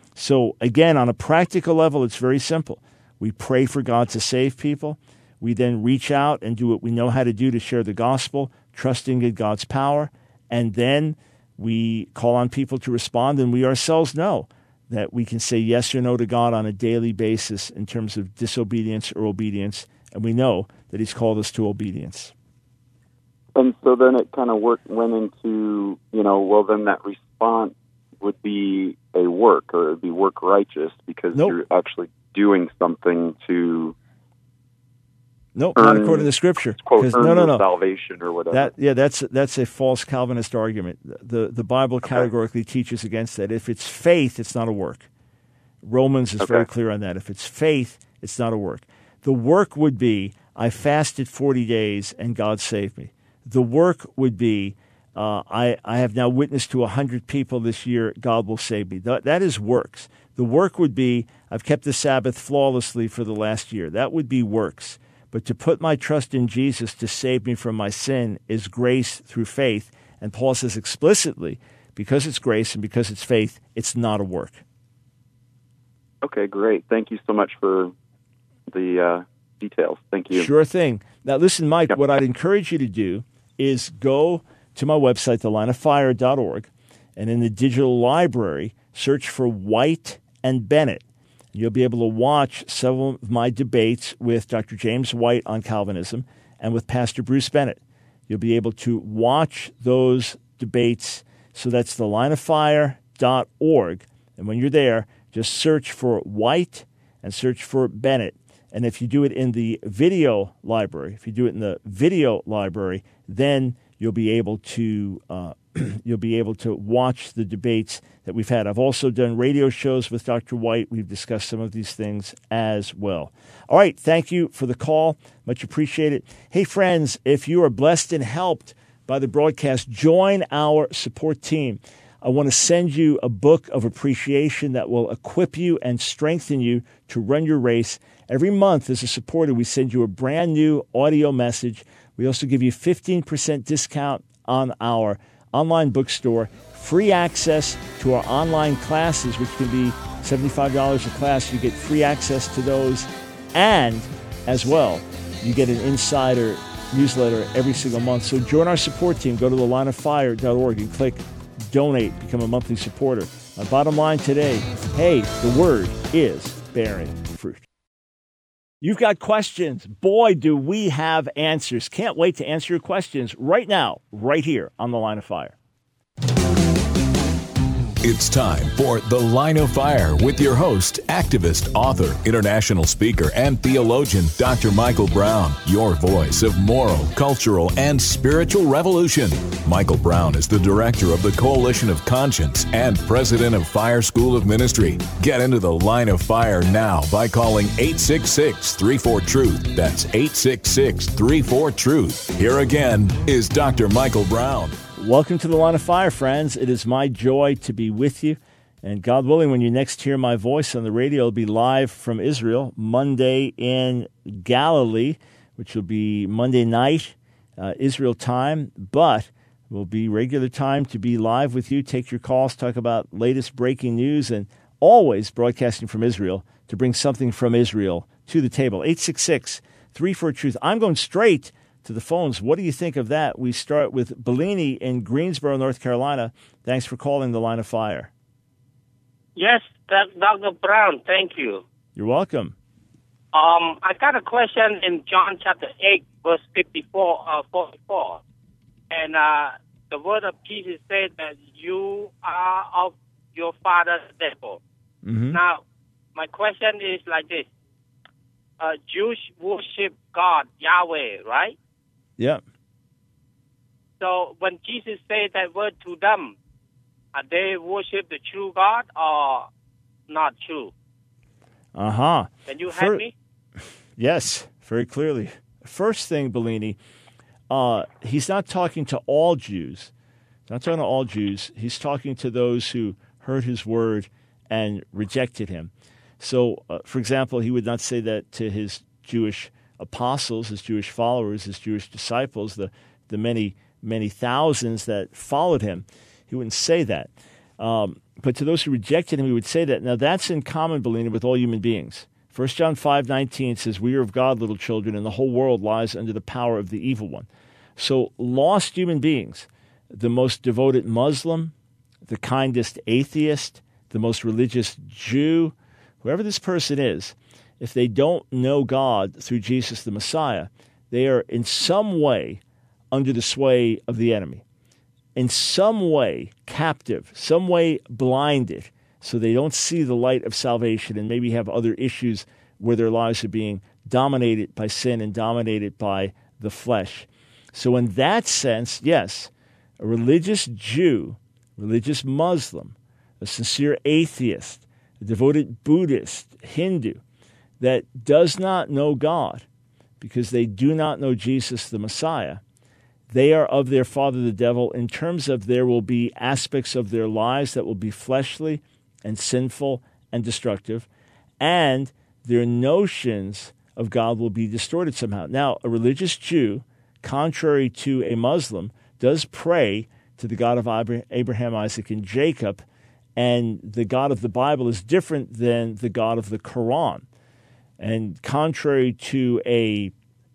A: So again, on a practical level, it's very simple. We pray for God to save people. We then reach out and do what we know how to do to share the gospel, trusting in God's power. And then we call on people to respond, and we ourselves know that we can say yes or no to God on a daily basis in terms of disobedience or obedience. And we know that he's called us to obedience.
J: And so then it kind of went into, well, then that response would be a work, or it would be work righteous, because you're actually doing something to
A: Nope, not according to the Scripture.
J: Quote, no. Salvation or whatever.
A: That's a false Calvinist argument. The Bible categorically teaches against that. If it's faith, it's not a work. Romans is very clear on that. If it's faith, it's not a work. The work would be, I fasted 40 days and God saved me. The work would be, I have now witnessed to 100 people this year, God will save me. That is works. The work would be, I've kept the Sabbath flawlessly for the last year. That would be works. But to put my trust in Jesus to save me from my sin is grace through faith. And Paul says explicitly, because it's grace and because it's faith, it's not a work.
J: Okay, great. Thank you so much for the details. Thank you.
A: Sure thing. Now, listen, Mike, what I'd encourage you to do is go to my website, thelineoffire.org, and in the digital library, search for White and Bennett. You'll be able to watch several of my debates with Dr. James White on Calvinism and with Pastor Bruce Bennett. You'll be able to watch those debates. So that's thelineoffire.org. And when you're there, just search for White and search for Bennett. And if you do it in the video library, then you'll be able to watch the debates that we've had. I've also done radio shows with Dr. White. We've discussed some of these things as well. All right, thank you for the call. Much appreciated. Hey, friends, if you are blessed and helped by the broadcast, join our support team. I want to send you a book of appreciation that will equip you and strengthen you to run your race. Every month, as a supporter, we send you a brand new audio message. We also give you 15% discount on our online bookstore, free access to our online classes, which can be $75 a class. You get free access to those. And as well, you get an insider newsletter every single month. So join our support team. Go to thelineoffire.org and click donate, become a monthly supporter. My bottom line today, hey, the word is bearing fruit. You've got questions. Boy, do we have answers. Can't wait to answer your questions right now, right here on The Line of Fire.
B: It's time for The Line of Fire with your host, activist, author, international speaker, and theologian, Dr. Michael Brown, your voice of moral, cultural, and spiritual revolution. Michael Brown is the director of the Coalition of Conscience and president of Fire School of Ministry. Get into The Line of Fire now by calling 866-34-TRUTH. That's 866-34-TRUTH. Here again is Dr. Michael Brown.
A: Welcome to The Line of Fire, friends. It is my joy to be with you. And God willing, when you next hear my voice on the radio, it'll be live from Israel, Monday in Galilee, which will be Monday night, Israel time. But will be regular time to be live with you, take your calls, talk about latest breaking news, and always broadcasting from Israel to bring something from Israel to the table. 866-34-TRUTH. I'm going straight to the phones. What do you think of that? We start with Bellini in Greensboro, North Carolina. Thanks for calling The Line of Fire.
K: Yes, Dr. Brown, thank you.
A: You're welcome.
K: I got a question in John chapter 8, verse 44. And the word of Jesus said that you are of your father, the devil.
A: Mm-hmm.
K: Now, my question is like this. Jews worship God, Yahweh, right?
A: Yeah.
K: So when Jesus said that word to them, they worship the true God or not true?
A: Uh-huh.
K: Can you help me?
A: Yes, very clearly. First thing, Bellini, he's not talking to all Jews. He's not talking to all Jews. He's talking to those who heard his word and rejected him. So, for example, he would not say that to his Jewish apostles, his Jewish followers, his Jewish disciples, the many, many thousands that followed him. He wouldn't say that. But to those who rejected him, he would say that. Now, that's in common, Bellini, with all human beings. 1 John 5:19 says, "We are of God, little children, and the whole world lies under the power of the evil one." So lost human beings, the most devoted Muslim, the kindest atheist, the most religious Jew, whoever this person is, if they don't know God through Jesus the Messiah, they are in some way under the sway of the enemy, in some way captive, some way blinded, so they don't see the light of salvation and maybe have other issues where their lives are being dominated by sin and dominated by the flesh. So in that sense, yes, a religious Jew, religious Muslim, a sincere atheist, a devoted Buddhist, Hindu, that does not know God because they do not know Jesus the Messiah, they are of their father the devil in terms of there will be aspects of their lives that will be fleshly and sinful and destructive, and their notions of God will be distorted somehow. Now, a religious Jew, contrary to a Muslim, does pray to the God of Abraham, Isaac, and Jacob, and the God of the Bible is different than the God of the Quran. And contrary to a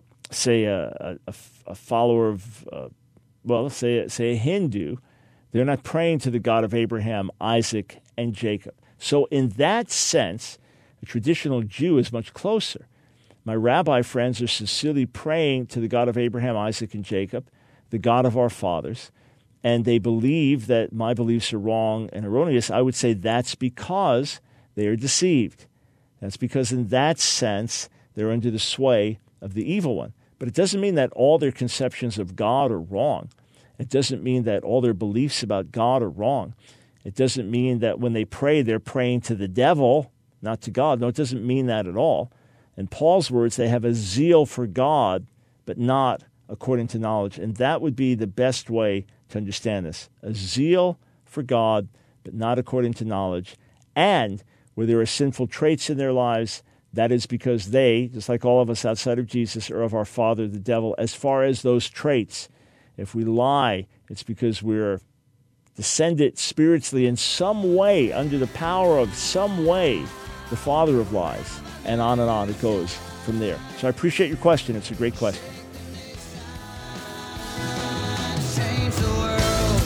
A: follower of, say a Hindu, they're not praying to the God of Abraham, Isaac, and Jacob. So in that sense, a traditional Jew is much closer. My rabbi friends are sincerely praying to the God of Abraham, Isaac, and Jacob, the God of our fathers, and they believe that my beliefs are wrong and erroneous. I would say that's because they are deceived. That's because in that sense, they're under the sway of the evil one. But it doesn't mean that all their conceptions of God are wrong. It doesn't mean that all their beliefs about God are wrong. It doesn't mean that when they pray, they're praying to the devil, not to God. No, it doesn't mean that at all. In Paul's words, they have a zeal for God, but not according to knowledge. And that would be the best way to understand this. A zeal for God, but not according to knowledge. And where there are sinful traits in their lives, that is because they, just like all of us outside of Jesus, are of our father, the devil. As far as those traits, if we lie, it's because we're descended spiritually in some way, under the power of some way, the father of lies. And on it goes from there. So I appreciate your question. It's a great question.
C: Change the world.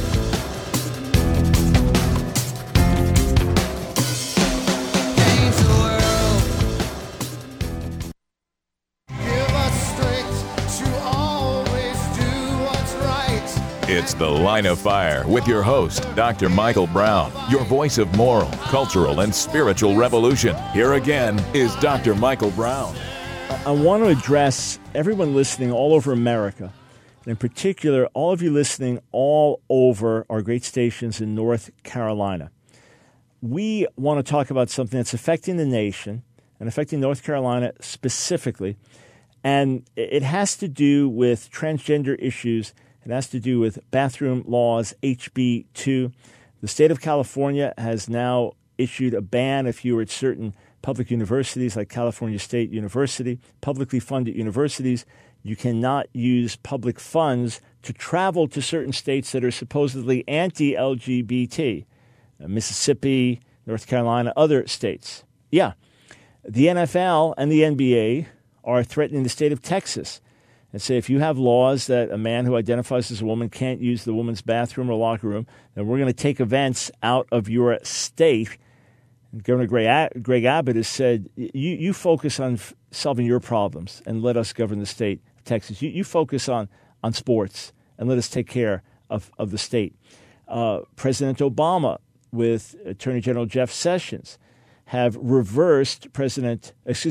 C: Change the world. Give us strength to always do what's right.
B: It's It's The Line of Fire with your host, Dr. Michael Brown, your voice of moral, cultural, and spiritual revolution. Here again is Dr. Michael Brown.
A: I want to address everyone listening all over America, and in particular, all of you listening all over our great stations in North Carolina. We want to talk about something that's affecting the nation and affecting North Carolina specifically, and it has to do with transgender issues. It has to do with bathroom laws, HB 2. The state of California has now issued a ban if you were at certain public universities like California State University, publicly funded universities. You cannot use public funds to travel to certain states that are supposedly anti-LGBT. Mississippi, North Carolina, other states. Yeah, the NFL and the NBA are threatening the state of Texas and say if you have laws that a man who identifies as a woman can't use the woman's bathroom or locker room, then we're going to take events out of your state. And Governor Greg Abbott has said, you focus on solving your problems and let us govern the state of Texas. You focus on sports and let us take care of the state. President Obama with Attorney General Jeff Sessions have reversed President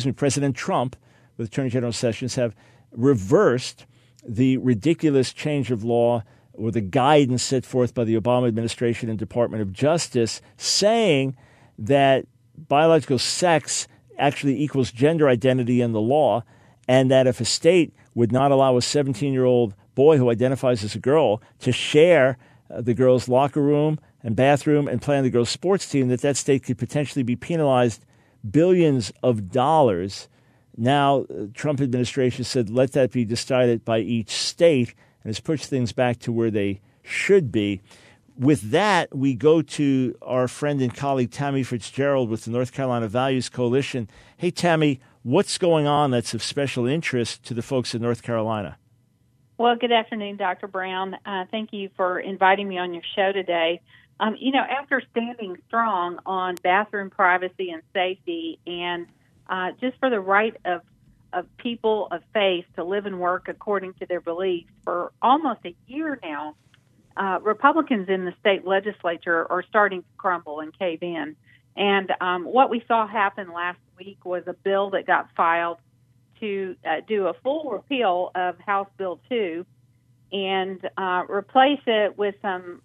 A: Trump with Attorney General Sessions have reversed the ridiculous change of law or the guidance set forth by the Obama administration and Department of Justice saying that biological sex actually equals gender identity in the law, and that if a state would not allow a 17-year-old boy who identifies as a girl to share the girl's locker room and bathroom and play on the girl's sports team, that state could potentially be penalized billions of dollars. Now, the Trump administration said let that be decided by each state and has pushed things back to where they should be. With that, we go to our friend and colleague Tammy Fitzgerald with the North Carolina Values Coalition. Hey, Tammy, what's going on that's of special interest to the folks in North Carolina?
L: Well, good afternoon, Dr. Brown. Thank you for inviting me on your show today. After standing strong on bathroom privacy and safety and just for the right of people of faith to live and work according to their beliefs for almost a year now, Republicans in the state legislature are starting to crumble and cave in. And what we saw happen last week was a bill that got filed to do a full repeal of House Bill 2 and replace it with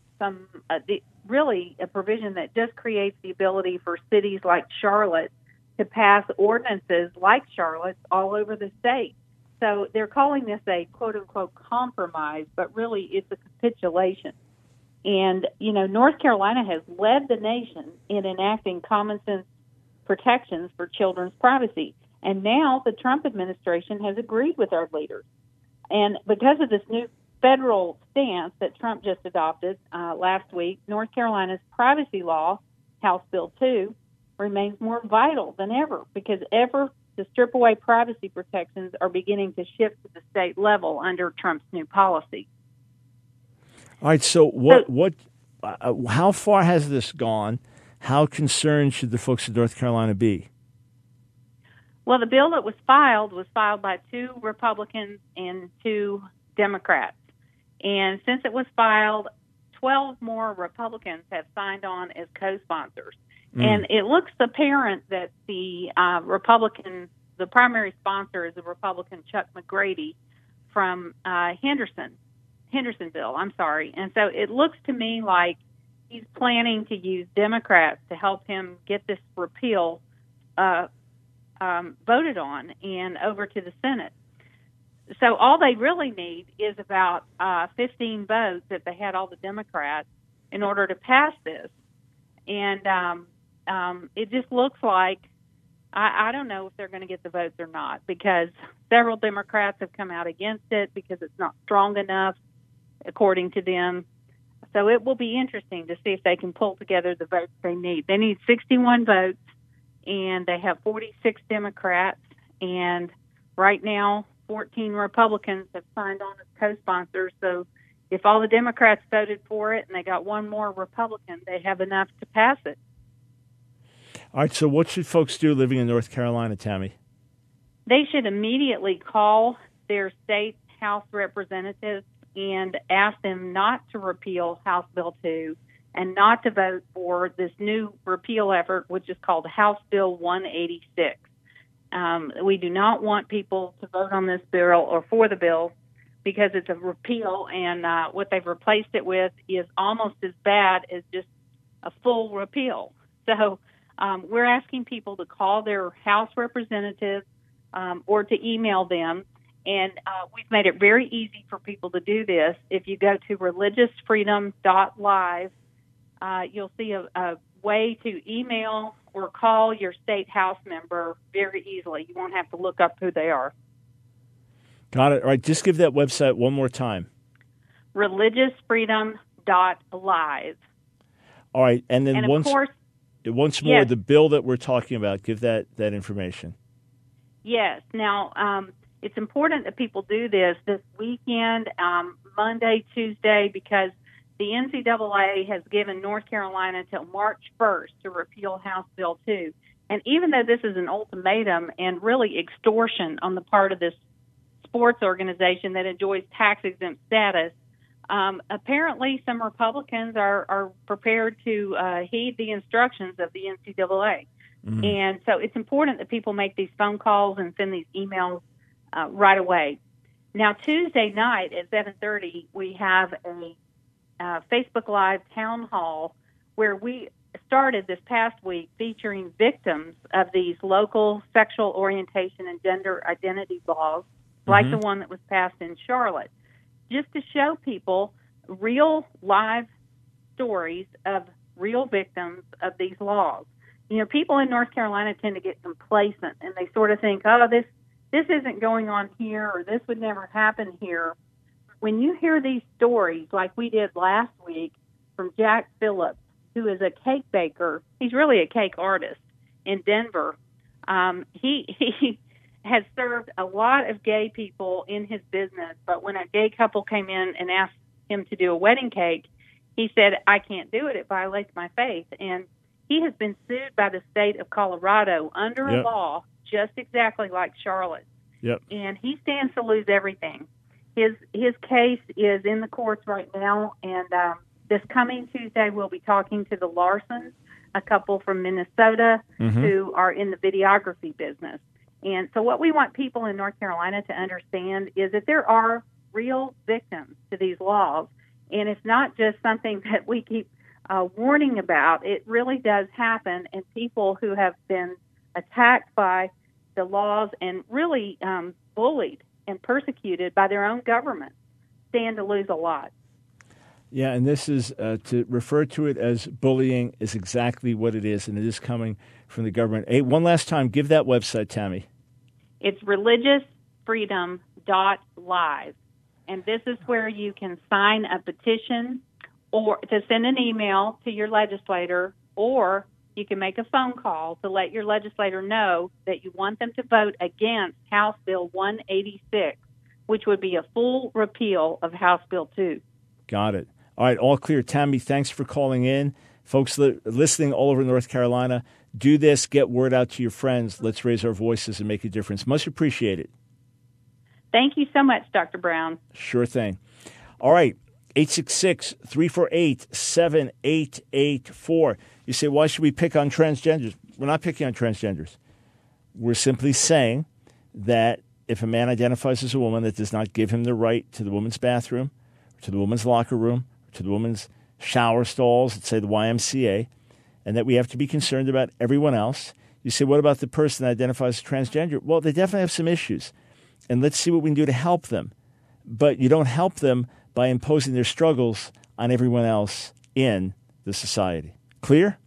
L: really a provision that just creates the ability for cities like Charlotte to pass ordinances like Charlotte's all over the state. So they're calling this a quote-unquote compromise, but really it's a capitulation. And, North Carolina has led the nation in enacting common sense protections for children's privacy. And now the Trump administration has agreed with our leaders. And because of this new federal stance that Trump just adopted last week, North Carolina's privacy law, House Bill 2, remains more vital than ever because the strip away privacy protections are beginning to shift to the state level under Trump's new policy.
A: All right. So how far has this gone? How concerned should the folks of North Carolina be?
L: Well, the bill that was filed by 2 Republicans and 2 Democrats. And since it was filed, 12 more Republicans have signed on as co-sponsors. And it looks apparent that the primary sponsor is the Republican Chuck McGrady from Hendersonville. And so it looks to me like he's planning to use Democrats to help him get this repeal voted on and over to the Senate. So all they really need is about 15 votes if they had all the Democrats in order to pass this. And it just looks like, I don't know if they're going to get the votes or not because several Democrats have come out against it because it's not strong enough, according to them. So it will be interesting to see if they can pull together the votes they need. They need 61 votes, and they have 46 Democrats. And right now, 14 Republicans have signed on as co-sponsors. So if all the Democrats voted for it and they got one more Republican, they have enough to pass it.
A: All right, so what should folks do living in North Carolina, Tammy?
L: They should immediately call their state House representatives and ask them not to repeal House Bill 2 and not to vote for this new repeal effort, which is called House Bill 186. We do not want people to vote on this bill or for the bill because it's a repeal, and what they've replaced it with is almost as bad as just a full repeal. So we're asking people to call their House representatives or to email them, and we've made it very easy for people to do this. If you go to religiousfreedom.live, you'll see a way to email or call your state House member very easily. You won't have to look up who they are.
A: Got it. All right, just give that website one more time.
L: religiousfreedom.live.
A: All right, and then
L: of course,
A: once more,
L: yes.
A: the bill that we're talking about, give that information.
L: Yes. Now, it's important that people do this weekend, Monday, Tuesday, because the NCAA has given North Carolina till March 1st to repeal House Bill 2. And even though this is an ultimatum and really extortion on the part of this sports organization that enjoys tax-exempt status, apparently some Republicans are prepared to heed the instructions of the NCAA. Mm-hmm. And so it's important that people make these phone calls and send these emails right away. Now, Tuesday night at 7:30, we have a Facebook Live town hall where we started this past week featuring victims of these local sexual orientation and gender identity laws, like the one that was passed in Charlotte, just to show people real live stories of real victims of these laws. You know, people in North Carolina tend to get complacent, and they sort of think, oh, this isn't going on here, or this would never happen here. When you hear these stories, like we did last week from Jack Phillips, who is a cake baker, he's really a cake artist in Denver. He has served a lot of gay people in his business, but when a gay couple came in and asked him to do a wedding cake, he said, I can't do it. It violates my faith. And he has been sued by the state of Colorado under a law just exactly like Charlotte.
A: Yep.
L: And he stands to lose everything. His case is in the courts right now, and this coming Tuesday we'll be talking to the Larsons, a couple from Minnesota who are in the videography business. And so what we want people in North Carolina to understand is that there are real victims to these laws, and it's not just something that we keep warning about. It really does happen, and people who have been attacked by the laws and really bullied and persecuted by their own government stand to lose a lot.
A: Yeah, and this is, to refer to it as bullying is exactly what it is, and it is coming from the government. Hey, one last time, give that website, Tammy. It's
L: religiousfreedom.live, and this is where you can sign a petition or to send an email to your legislator, or you can make a phone call to let your legislator know that you want them to vote against House Bill 186, which would be a full repeal of House Bill 2.
A: Got it. All right, all clear. Tammy, thanks for calling in. Folks listening all over North Carolina, do this, get word out to your friends. Let's raise our voices and make a difference. Much appreciated.
L: Thank you so much, Dr. Brown.
A: Sure thing. All right, 866-348-7884. You say, why should we pick on transgenders? We're not picking on transgenders. We're simply saying that if a man identifies as a woman, that does not give him the right to the woman's bathroom, or to the woman's locker room, or to the woman's shower stalls, let's say the YMCA, and that we have to be concerned about everyone else. You say, what about the person that identifies as transgender? Well, they definitely have some issues, and let's see what we can do to help them. But you don't help them by imposing their struggles on everyone else in the society. Clear?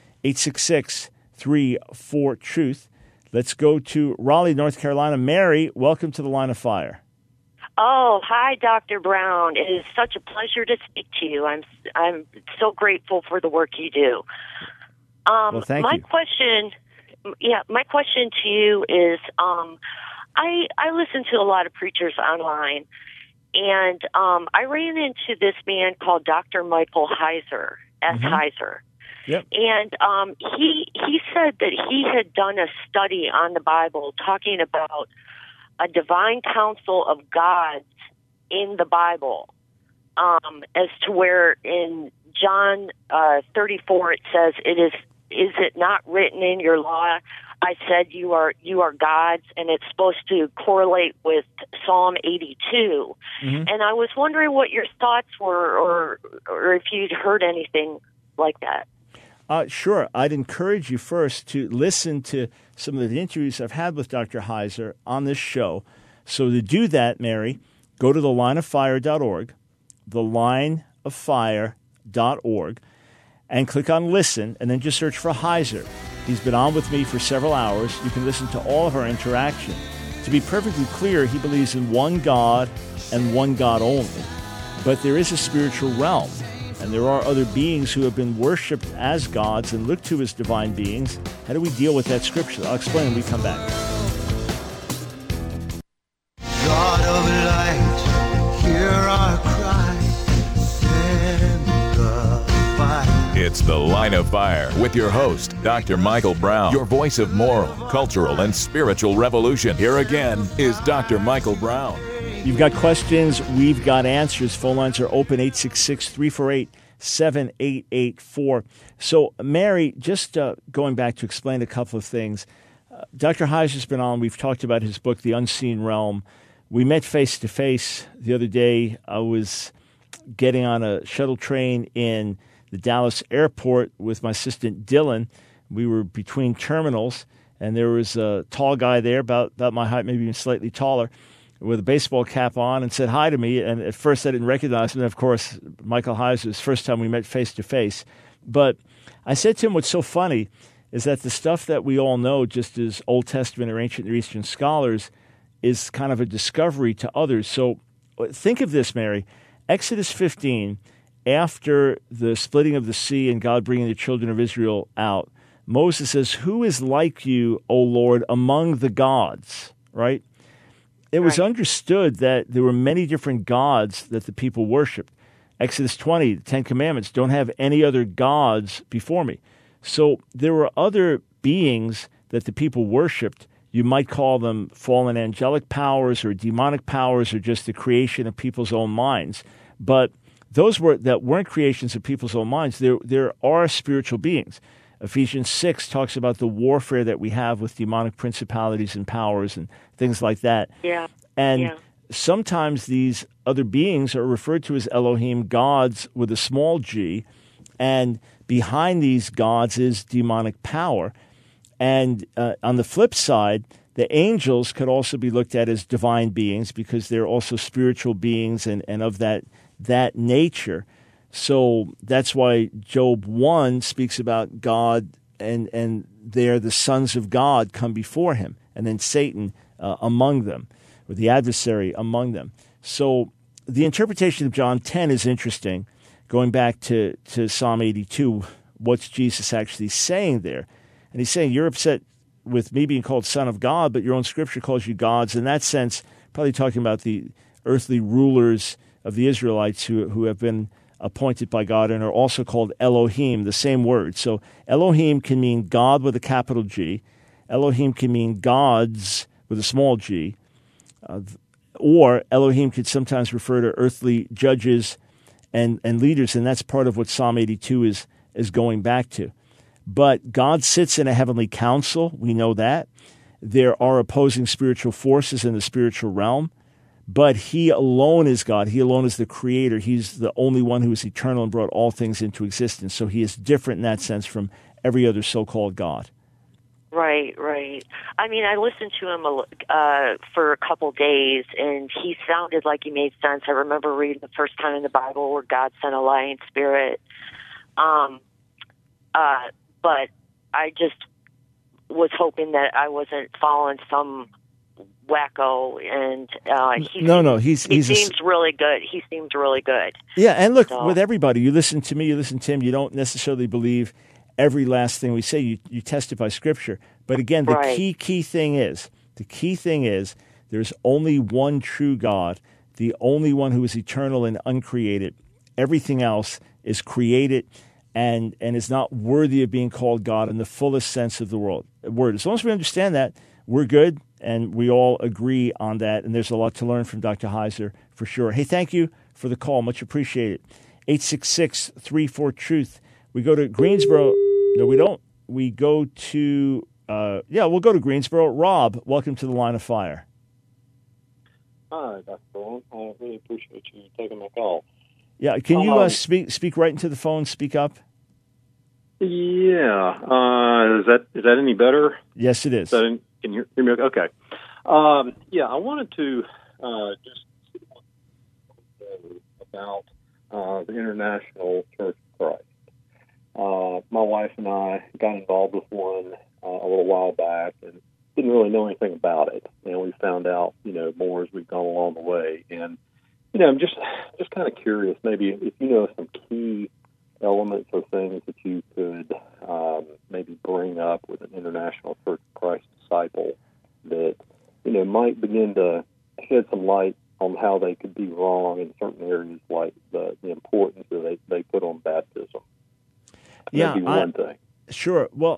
A: 866-34-TRUTH. Let's go to Raleigh, North Carolina. Mary, welcome to the Line of Fire.
M: Oh, hi, Dr. Brown. It is such a pleasure to speak to you. I'm so grateful for the work you do.
A: Well, thank you.
M: My question to you is, I listen to a lot of preachers online, and I ran into this man called Dr. Michael Heiser, Heiser.
A: Yep.
M: And he said that he had done a study on the Bible talking about a divine council of gods in the Bible, as to where in John 34 it says, is it not written in your law? I said you are gods, and it's supposed to correlate with Psalm 82.
A: Mm-hmm.
M: And I was wondering what your thoughts were, or if you'd heard anything like that.
A: Sure. I'd encourage you first to listen to some of the interviews I've had with Dr. Heiser on this show. So to do that, Mary, go to thelineoffire.org, thelineoffire.org, and click on Listen, and then just search for Heiser. He's been on with me for several hours. You can listen to all of our interaction. To be perfectly clear, he believes in one God and one God only. But there is a spiritual realm, and there are other beings who have been worshipped as gods and looked to as divine beings. How do we deal with that scripture? I'll explain when we come back.
C: God of light, hear our cry, send the fire.
B: It's The Line of Fire with your host, Dr. Michael Brown, your voice of moral, cultural, and spiritual revolution. Here again is Dr. Michael Brown.
A: You've got questions, we've got answers. Phone lines are open, 866-348-7884. So, Mary, just going back to explain a couple of things. Dr. Heiser's been on. We've talked about his book, The Unseen Realm. We met face-to-face the other day. I was getting on a shuttle train in the Dallas airport with my assistant, Dylan. We were between terminals, and there was a tall guy there, about my height, maybe even slightly taller, with a baseball cap on, and said hi to me. And at first I didn't recognize him. And of course, Michael Heiser, was the first time we met face-to-face. But I said to him, what's so funny is that the stuff that we all know, just as Old Testament or ancient Near Eastern scholars, is kind of a discovery to others. So think of this, Mary. Exodus 15, after the splitting of the sea and God bringing the children of Israel out, Moses says, who is like you, O Lord, among the gods, right? It was understood that there were many different gods that the people worshipped. Exodus 20, the Ten Commandments, don't have any other gods before me. So there were other beings that the people worshipped. You might call them fallen angelic powers or demonic powers or just the creation of people's own minds. But those weren't creations of people's own minds. There are spiritual beings. Ephesians 6 talks about the warfare that we have with demonic principalities and powers and things like that.
M: Yeah.
A: And sometimes these other beings are referred to as Elohim, gods with a small g, and behind these gods is demonic power. And on the flip side, the angels could also be looked at as divine beings because they're also spiritual beings and of that nature. So that's why Job 1 speaks about God and they're the sons of God come before him, and then Satan among them, or the adversary among them. So the interpretation of John 10 is interesting. Going back to Psalm 82, what's Jesus actually saying there? And he's saying, you're upset with me being called son of God, but your own scripture calls you gods. In that sense, probably talking about the earthly rulers of the Israelites who have been appointed by God and are also called Elohim, the same word. So Elohim can mean God with a capital G. Elohim can mean gods with a small g. Or Elohim could sometimes refer to earthly judges and leaders, and that's part of what Psalm 82 is going back to. But God sits in a heavenly council. We know that. There are opposing spiritual forces in the spiritual realm, but he alone is God. He alone is the creator. He's the only one who is eternal and brought all things into existence. So he is different in that sense from every other so-called God.
M: Right. I mean, I listened to him for a couple days, and he sounded like he made sense. I remember reading the first time in the Bible where God sent a lying spirit. But I just was hoping that I wasn't following some wacko, and he seems really good. He seems really good.
A: Yeah, and look, with everybody, you listen to me, you listen to him, you don't necessarily believe every last thing we say. You testify Scripture. But again, the key thing is there's only one true God, the only one who is eternal and uncreated. Everything else is created and is not worthy of being called God in the fullest sense of the word. As long as we understand that, we're good, And we all agree on that, and there's a lot to learn from Dr. Heiser for sure. Hey, thank you for the call. Much appreciated. 866-34-TRUTH. We go to Greensboro. No, we don't. We go to, we'll go to Greensboro. Rob, welcome to the Line of Fire.
N: Hi, Dr. Brown. I really appreciate you taking my call.
A: Yeah, can you speak right into the phone? Speak up.
N: Yeah. Is that any better?
A: Yes, it is.
N: Can you hear me? Okay. I wanted to just about the International Church of Christ. My wife and I got involved with one a little while back and didn't really know anything about it. And we found out, more as we've gone along the way. And, I'm just kind of curious, maybe if you know some key elements or things that you could maybe bring up with an International Church of Christ disciple that, might begin to shed some light on how they could be wrong in certain areas, like the importance that they put on baptism. That'd be one thing.
A: Sure. Well,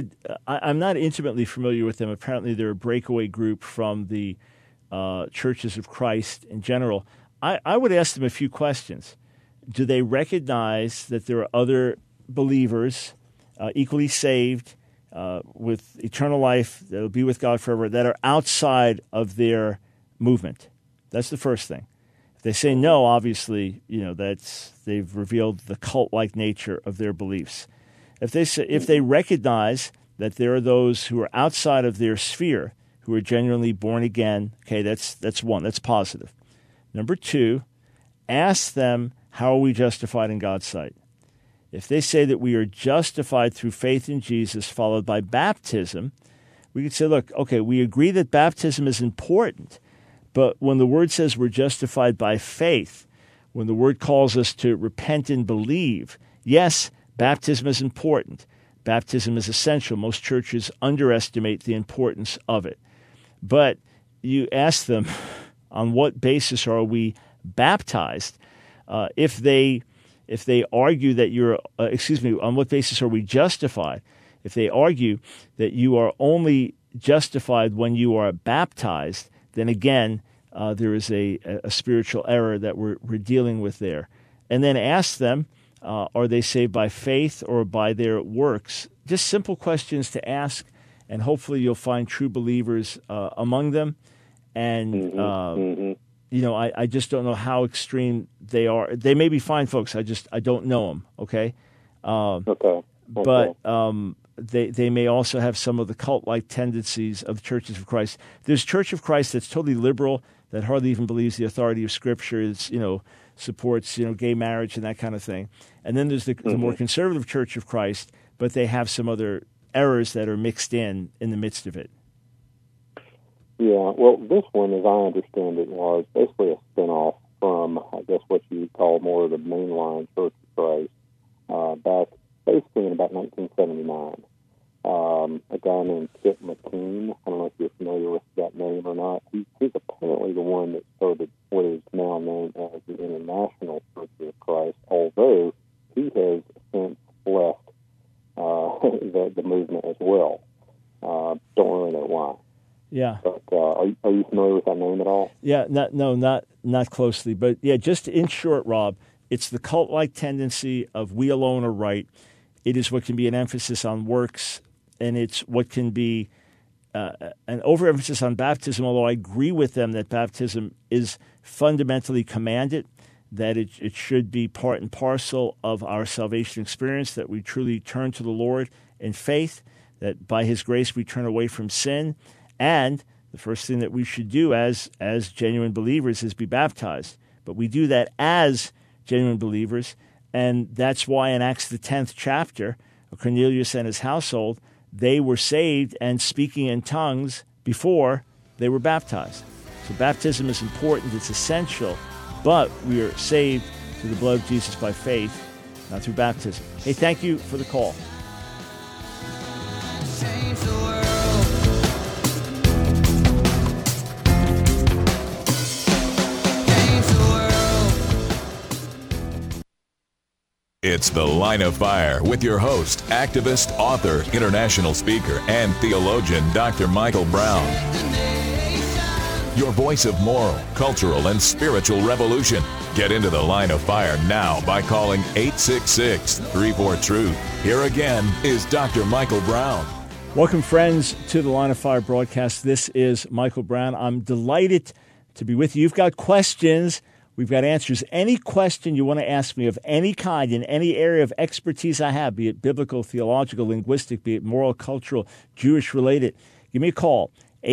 A: I'm not intimately familiar with them. Apparently, they're a breakaway group from the Churches of Christ in general. I would ask them a few questions. Do they recognize that there are other believers equally saved with eternal life that will be with God forever that are outside of their movement? That's the first thing. If they say no, obviously, they've revealed the cult-like nature of their beliefs. If they recognize that there are those who are outside of their sphere who are genuinely born again, okay, that's one. That's positive. Number two, ask them, how are we justified in God's sight? If they say that we are justified through faith in Jesus followed by baptism, we could say, look, okay, we agree that baptism is important, but when the Word says we're justified by faith, when the Word calls us to repent and believe, yes, baptism is important. Baptism is essential. Most churches underestimate the importance of it. But you ask them, on what basis are we baptized? If they argue that on what basis are we justified? If they argue that you are only justified when you are baptized, then again, there is a spiritual error that we're dealing with there. And then ask them, are they saved by faith or by their works? Just simple questions to ask, and hopefully you'll find true believers among them. And, I just don't know how extreme they are. They may be fine folks. I don't know them, okay?
N: Okay.
A: But they may also have some of the cult-like tendencies of Churches of Christ. There's Church of Christ that's totally liberal, that hardly even believes the authority of Scripture. It's, supports, gay marriage and that kind of thing. And then there's the more conservative Church of Christ, but they have some other errors that are mixed in the midst of it.
N: Yeah, well, this one, as I understand it, was basically a spinoff from, I guess, what you would call more of the mainline Church of Christ, back basically in about 1979. A guy named Kip McKean, I don't know if you're familiar with that name or not, he's apparently the one that started what is now known as the International Church of Christ, although he has since left the movement as well. Don't really know why.
A: Yeah.
N: But are you familiar with that name at all?
A: Yeah, not closely. But yeah, just in short, Rob, it's the cult-like tendency of we alone are right. It is what can be an emphasis on works, and it's what can be an overemphasis on baptism, although I agree with them that baptism is fundamentally commanded, that it should be part and parcel of our salvation experience, that we truly turn to the Lord in faith, that by His grace we turn away from sin. And the first thing that we should do as genuine believers is be baptized. But we do that as genuine believers, and that's why in Acts the 10th chapter, Cornelius and his household, they were saved and speaking in tongues before they were baptized. So baptism is important, it's essential, but we are saved through the blood of Jesus by faith, not through baptism. Hey, thank you for the call.
C: Change the world.
B: It's The Line of Fire with your host, activist, author, international speaker, and theologian, Dr. Michael Brown. your voice of moral, cultural, and spiritual revolution. Get into the Line of Fire now by calling 866-34-TRUTH. Here again is Dr. Michael Brown.
A: Welcome, friends, to the Line of Fire broadcast. This is Michael Brown. I'm delighted to be with you. You've got questions. We've got answers. Any question you want to ask me of any kind in any area of expertise I have, be it biblical, theological, linguistic, be it moral, cultural, Jewish related, give me a call,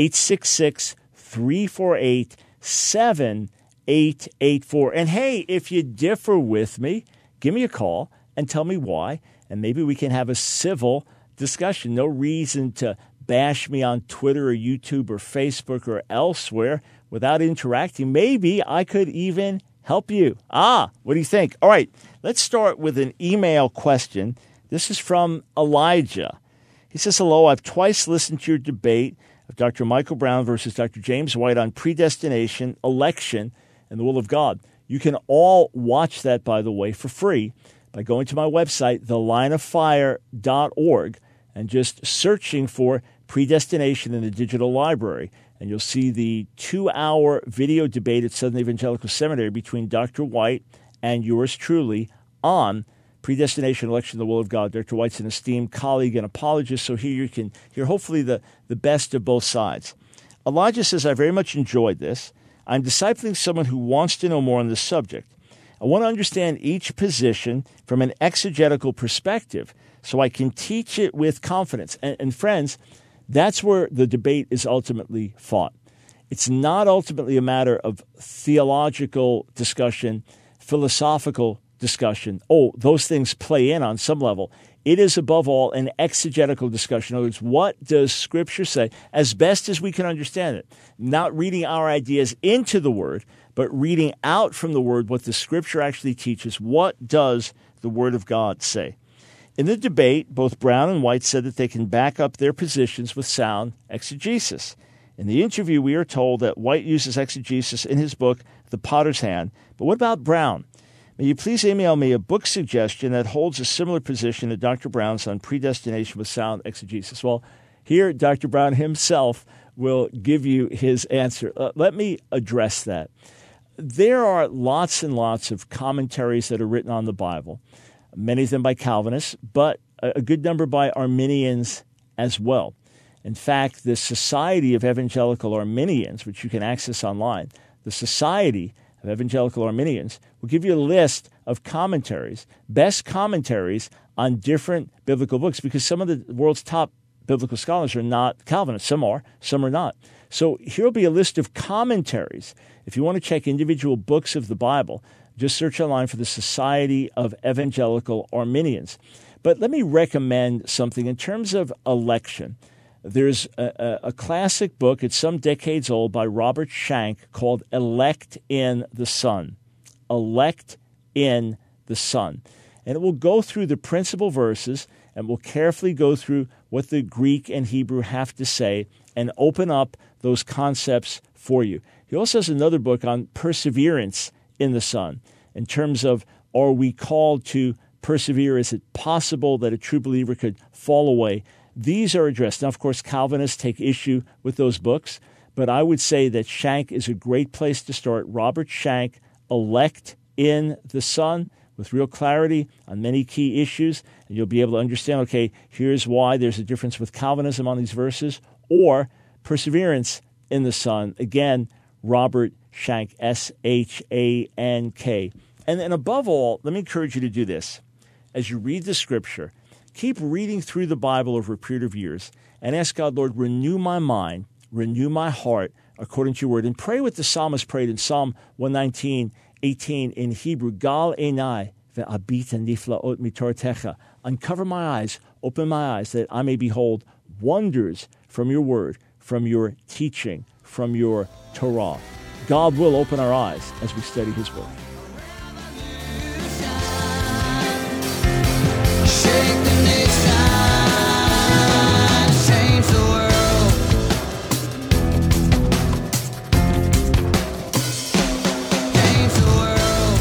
A: 866-348-7884. And hey, if you differ with me, give me a call and tell me why, and maybe we can have a civil discussion. No reason to bash me on Twitter or YouTube or Facebook or elsewhere without interacting. Maybe I could even help you. What do you think? All right, let's start with an email question. This is from Elijah. He says, hello, I've twice listened to your debate of Dr. Michael Brown versus Dr. James White on predestination, election, and the will of God. You can all watch that, by the way, for free by going to my website, thelineoffire.org, and just searching for predestination in the digital library. And you'll see the 2-hour video debate at Southern Evangelical Seminary between Dr. White and yours truly on predestination, election, the will of God. Dr. White's an esteemed colleague and apologist, so here you can hear hopefully the best of both sides. Elijah says, I very much enjoyed this. I'm discipling someone who wants to know more on this subject. I want to understand each position from an exegetical perspective so I can teach it with confidence. And friends, that's where the debate is ultimately fought. It's not ultimately a matter of theological discussion, philosophical discussion. Those things play in on some level. It is above all an exegetical discussion. In other words, what does Scripture say as best as we can understand it? Not reading our ideas into the Word, but reading out from the Word what the Scripture actually teaches. What does the Word of God say? In the debate, both Brown and White said that they can back up their positions with sound exegesis. In the interview, we are told that White uses exegesis in his book, The Potter's Hand. But what about Brown? May you please email me a book suggestion that holds a similar position to Dr. Brown's on predestination with sound exegesis? Well, here Dr. Brown himself will give you his answer. Let me address that. There are lots and lots of commentaries that are written on the Bible, many of them by Calvinists, but a good number by Arminians as well. In fact, the Society of Evangelical Arminians, which you can access online, the Society of Evangelical Arminians will give you a list of commentaries, best commentaries on different biblical books, because some of the world's top biblical scholars are not Calvinists. Some are not. So here will be a list of commentaries. If you want to check individual books of the Bible, just search online for the Society of Evangelical Arminians. But let me recommend something in terms of election. There's a classic book, it's some decades old, by Robert Shank called Elect in the Son. Elect in the Son. And it will go through the principal verses and will carefully go through what the Greek and Hebrew have to say and open up those concepts for you. He also has another book on perseverance in the Son, in terms of, are we called to persevere? Is it possible that a true believer could fall away? These are addressed. Now, of course, Calvinists take issue with those books, but I would say that Shank is a great place to start. Robert Shank, Elect in the Son, with real clarity on many key issues, and you'll be able to understand, okay, here's why there's a difference with Calvinism on these verses, or Perseverance in the Son. Again, Robert Shank, S-H-A-N-K. And above all, let me encourage you to do this. As you read the Scripture, keep reading through the Bible over a period of years and ask God, Lord, renew my mind, renew my heart according to your word. And pray what the psalmist prayed in Psalm 119:18 in Hebrew, Gal einai ve'abita niflaot mitortecha. Uncover my eyes, open my eyes, that I may behold wonders from your word, from your teaching, from your Torah. God will open our eyes as we study his word.
C: Shake the nation, change the world. Change the world.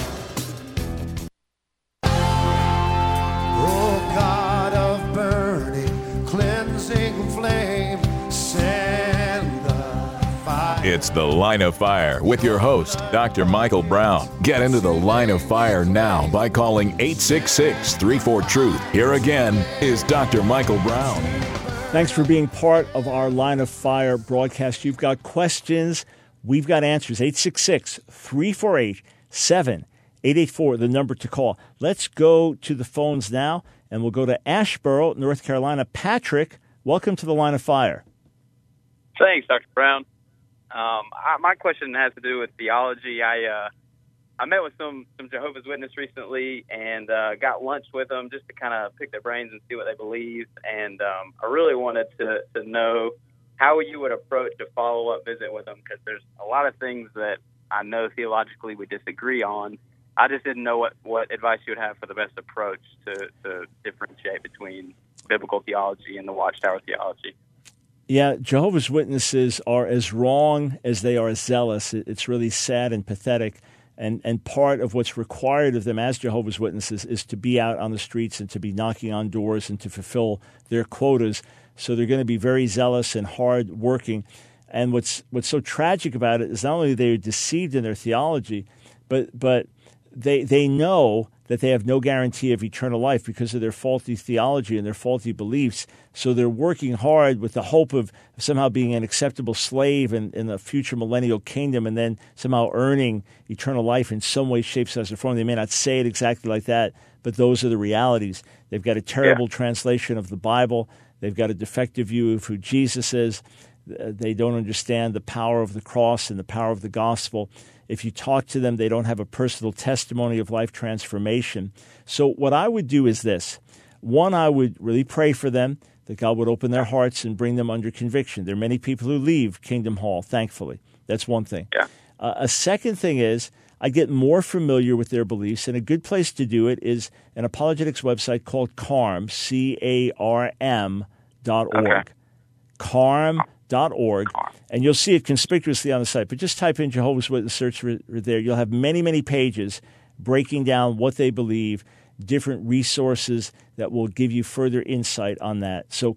C: Oh God of burning, cleansing flame, send the fire.
B: It's The Line of Fire with your host, Dr. Michael Brown. Get into the Line of Fire now by calling 866-34-TRUTH. Here again is Dr. Michael Brown.
A: Thanks for being part of our Line of Fire broadcast. You've got questions. We've got answers. 866-348-7884, the number to call. Let's go to the phones now, and we'll go to Asheboro, North Carolina. Patrick, welcome to the Line of Fire.
O: Thanks, Dr. Brown. My question has to do with theology. I met with some Jehovah's Witnesses recently and got lunch with them just to kind of pick their brains and see what they believe. And I really wanted to know how you would approach a follow-up visit with them, because there's a lot of things that I know theologically we disagree on. I just didn't know what advice you would have for the best approach to differentiate between biblical theology and the Watchtower theology.
A: Yeah, Jehovah's Witnesses are as wrong as they are zealous. It's really sad and pathetic. And part of what's required of them as Jehovah's Witnesses is to be out on the streets and to be knocking on doors and to fulfill their quotas. So they're going to be very zealous and hard working. And what's so tragic about it is not only they're deceived in their theology, but they know that they have no guarantee of eternal life because of their faulty theology and their faulty beliefs. So they're working hard with the hope of somehow being an acceptable slave in the future millennial kingdom, and then somehow earning eternal life in some way, shape, size, or form. They may not say it exactly like that, but those are the realities. They've got a terrible translation of the Bible. They've got a defective view of who Jesus is. They don't understand the power of the cross and the power of the gospel. If you talk to them, they don't have a personal testimony of life transformation. So what I would do is this. One, I would really pray for them, that God would open their hearts and bring them under conviction. There are many people who leave Kingdom Hall, thankfully. That's one thing. Yeah. A second thing is I get more familiar with their beliefs, and a good place to do it is an apologetics website called CARM, CARM.org. Okay. CARM.org, and you'll see it conspicuously on the site. But just type in Jehovah's Witness, search there. You'll have many, many pages breaking down what they believe, different resources that will give you further insight on that. So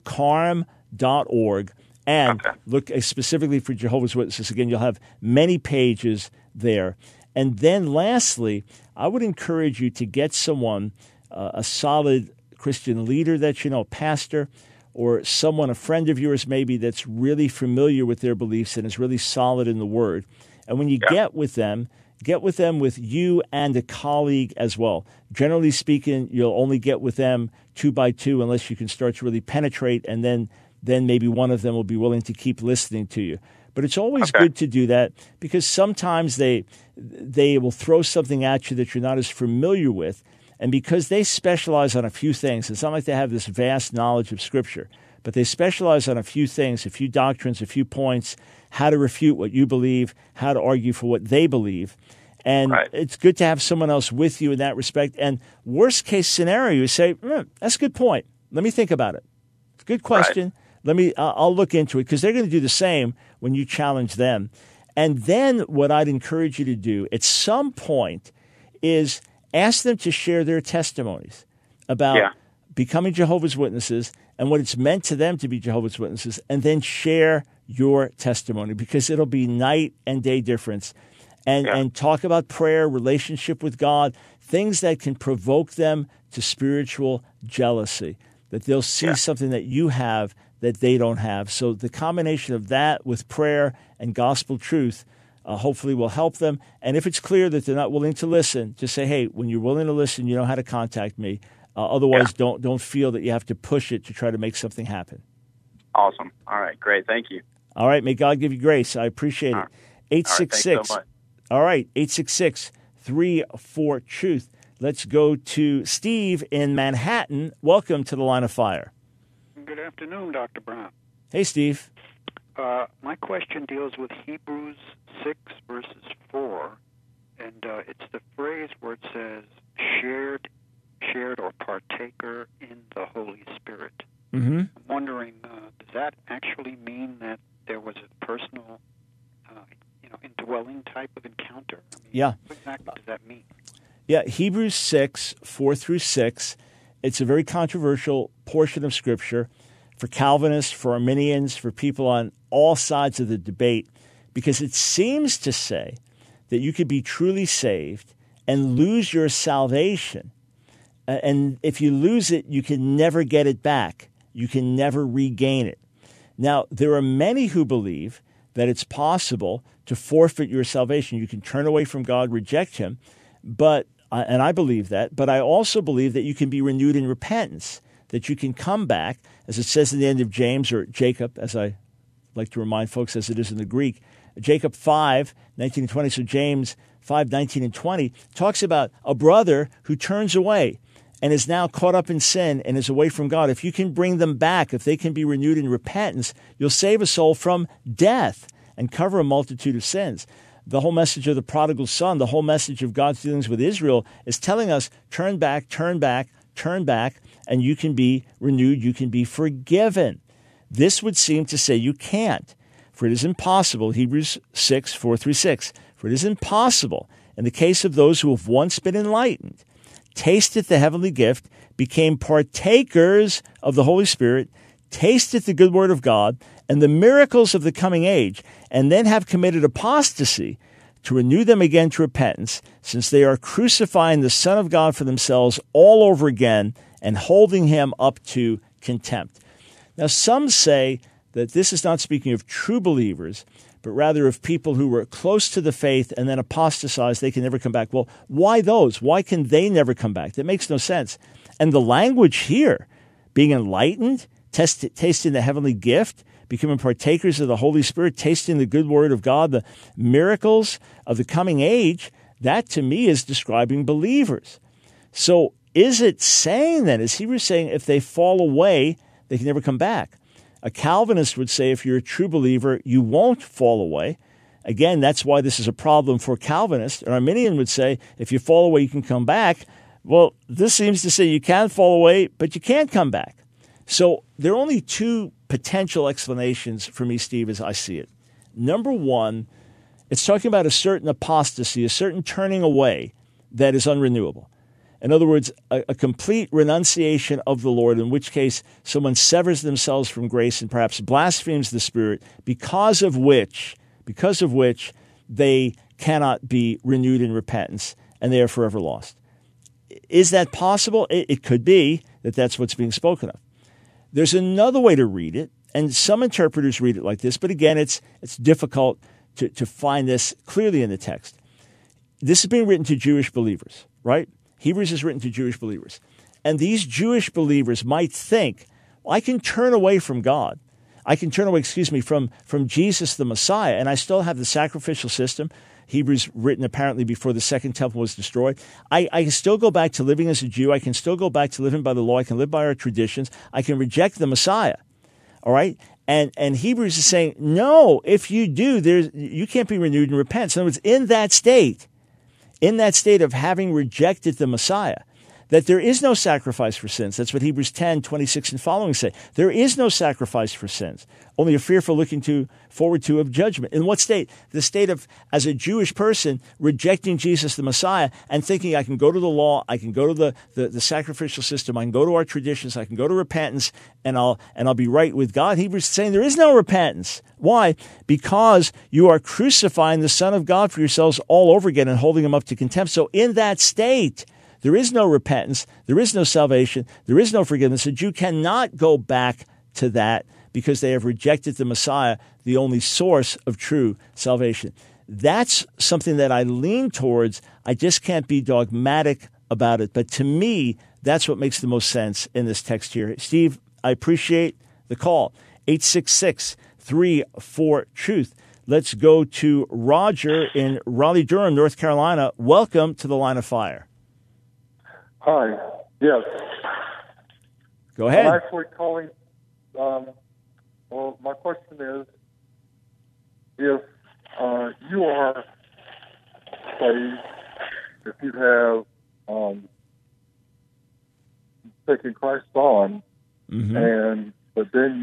A: CARM.org, and look specifically for Jehovah's Witnesses. Again, you'll have many pages there. And then lastly, I would encourage you to get someone, a solid Christian leader that you know, a pastor, or someone, a friend of yours maybe, that's really familiar with their beliefs and is really solid in the Word. And when you get with them with you and a colleague as well. Generally speaking, you'll only get with them 2 by 2 unless you can start to really penetrate, and then maybe one of them will be willing to keep listening to you. But it's always good to do that, because sometimes they will throw something at you that you're not as familiar with. And because they specialize on a few things, it's not like they have this vast knowledge of Scripture, but they specialize on a few things, a few doctrines, a few points, how to refute what you believe, how to argue for what they believe. And it's good to have someone else with you in that respect. And worst case scenario, you say, that's a good point. Let me think about it. It's a good question. I'll look into it, because they're going to do the same when you challenge them. And then what I'd encourage you to do at some point is ask them to share their testimonies about becoming Jehovah's Witnesses and what it's meant to them to be Jehovah's Witnesses, and then share your testimony, because it'll be night and day difference. And talk about prayer, relationship with God, things that can provoke them to spiritual jealousy, that they'll see something that you have that they don't have. So the combination of that with prayer and gospel truth hopefully will help them. And if it's clear that they're not willing to listen, just say, hey, when you're willing to listen, you know how to contact me. Otherwise, don't feel that you have to push it to try to make something happen.
O: Awesome. All right, great. Thank you.
A: All right, may God give you grace. I appreciate it. 866.
O: All right, thanks so much.
A: All right, 866-34-TRUTH. Let's go to Steve in Manhattan. Welcome to the Line of Fire.
P: Good afternoon, Dr. Brown.
A: Hey, Steve.
P: My question deals with Hebrews 6, verses 4, and it's the phrase where it says, shared or partaker in the Holy Spirit.
A: Mm-hmm.
P: I'm wondering, does that actually mean that there was a personal indwelling type of encounter? What exactly does that mean?
A: Yeah, Hebrews 6, 4 through 6. It's a very controversial portion of Scripture for Calvinists, for Arminians, for people on all sides of the debate, because it seems to say that you could be truly saved and lose your salvation. And if you lose it, you can never get it back. You can never regain it. Now, there are many who believe that it's possible to forfeit your salvation. You can turn away from God, reject him, and I believe that, but I also believe that you can be renewed in repentance, that you can come back, as it says in the end of James, or Jacob, as I like to remind folks, as it is in the Greek, Jacob 5, 19 and 20, so James 5, 19 and 20, talks about a brother who turns away and is now caught up in sin and is away from God. If you can bring them back, if they can be renewed in repentance, you'll save a soul from death and cover a multitude of sins. The whole message of the prodigal son, the whole message of God's dealings with Israel is telling us, turn back, turn back, turn back, and you can be renewed, you can be forgiven. This would seem to say you can't. For it is impossible, Hebrews 6, 4 through 6, for it is impossible in the case of those who have once been enlightened, tasted the heavenly gift, became partakers of the Holy Spirit, tasted the good word of God and the miracles of the coming age, and then have committed apostasy, to renew them again to repentance, since they are crucifying the Son of God for themselves all over again and holding him up to contempt. Now, some say that this is not speaking of true believers, but rather of people who were close to the faith and then apostatized, they can never come back. Well, why those? Why can they never come back? That makes no sense. And the language here, being enlightened, tasting the heavenly gift, becoming partakers of the Holy Spirit, tasting the good word of God, the miracles of the coming age, that to me is describing believers. So is it saying then, is Hebrews saying if they fall away, they can never come back? A Calvinist would say if you're a true believer, you won't fall away. Again, that's why this is a problem for Calvinists. An Arminian would say if you fall away, you can come back. Well, this seems to say you can fall away, but you can't come back. So there are only two potential explanations for me, Steve, as I see it. Number one, it's talking about a certain apostasy, a certain turning away that is unrenewable. In other words, a complete renunciation of the Lord, in which case someone severs themselves from grace and perhaps blasphemes the Spirit, because of which they cannot be renewed in repentance and they are forever lost. Is that possible? It could be that that's what's being spoken of. There's another way to read it, and some interpreters read it like this, but again, it's difficult to find this clearly in the text. This is being written to Jewish believers, right? Hebrews is written to Jewish believers. And these Jewish believers might think, well, I can turn away from God. I can turn away, from Jesus the Messiah, and I still have the sacrificial system. Hebrews written apparently before the second temple was destroyed. I can still go back to living as a Jew. I can still go back to living by the law. I can live by our traditions. I can reject the Messiah. All right? And Hebrews is saying, no, if you do, you can't be renewed in repentance. In other words, in that state of having rejected the Messiah, that there is no sacrifice for sins. That's what Hebrews 10, 26 and following say. There is no sacrifice for sins, only a fearful looking forward to of judgment. In what state? The state of, as a Jewish person, rejecting Jesus the Messiah and thinking I can go to the law, I can go to the sacrificial system, I can go to our traditions, I can go to repentance, and I'll be right with God. Hebrews is saying there is no repentance. Why? Because you are crucifying the Son of God for yourselves all over again and holding him up to contempt. So in that state, there is no repentance, there is no salvation, there is no forgiveness. A Jew cannot go back to that because they have rejected the Messiah, the only source of true salvation. That's something that I lean towards. I just can't be dogmatic about it. But to me, that's what makes the most sense in this text here. Steve, I appreciate the call. 866-34-TRUTH. Let's go to Roger in Raleigh-Durham, North Carolina. Welcome to the Line of Fire.
Q: Hi. Yes.
A: Go ahead.
Q: I'm actually calling. Well, my question is, if you are saved, if you have taken Christ on, but then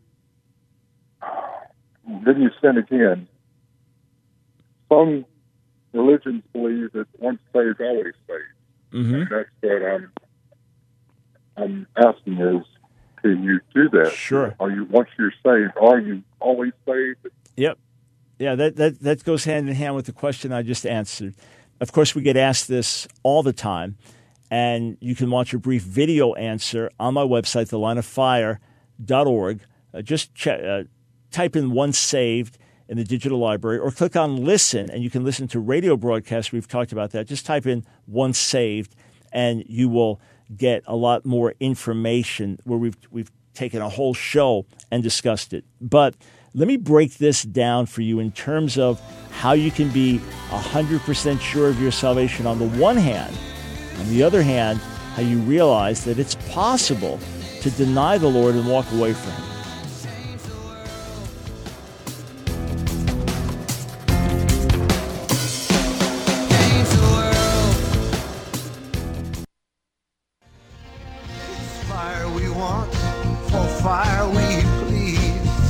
Q: you sin again. Some religions believe that once saved, always saved. And that's what I'm asking is, can you do that?
A: Sure.
Q: Once you're saved, are you always saved?
A: Yep. Yeah, that goes hand in hand with the question I just answered. Of course, we get asked this all the time, and you can watch a brief video answer on my website, thelineoffire.org. Just type in Once Saved in the digital library, or click on Listen, and you can listen to radio broadcasts. We've talked about that. Just type in Once Saved, and you will get a lot more information where we've taken a whole show and discussed it. But let me break this down for you in terms of how you can be 100% sure of your salvation on the one hand. On the other hand, how you realize that it's possible to deny the Lord and walk away from Him.
C: Fire we want, for fire we plead.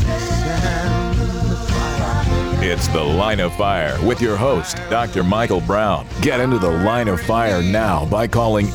C: Send the fire.
B: It's The Line of Fire with your host, Dr. Michael Brown. Get into the Line of Fire now by calling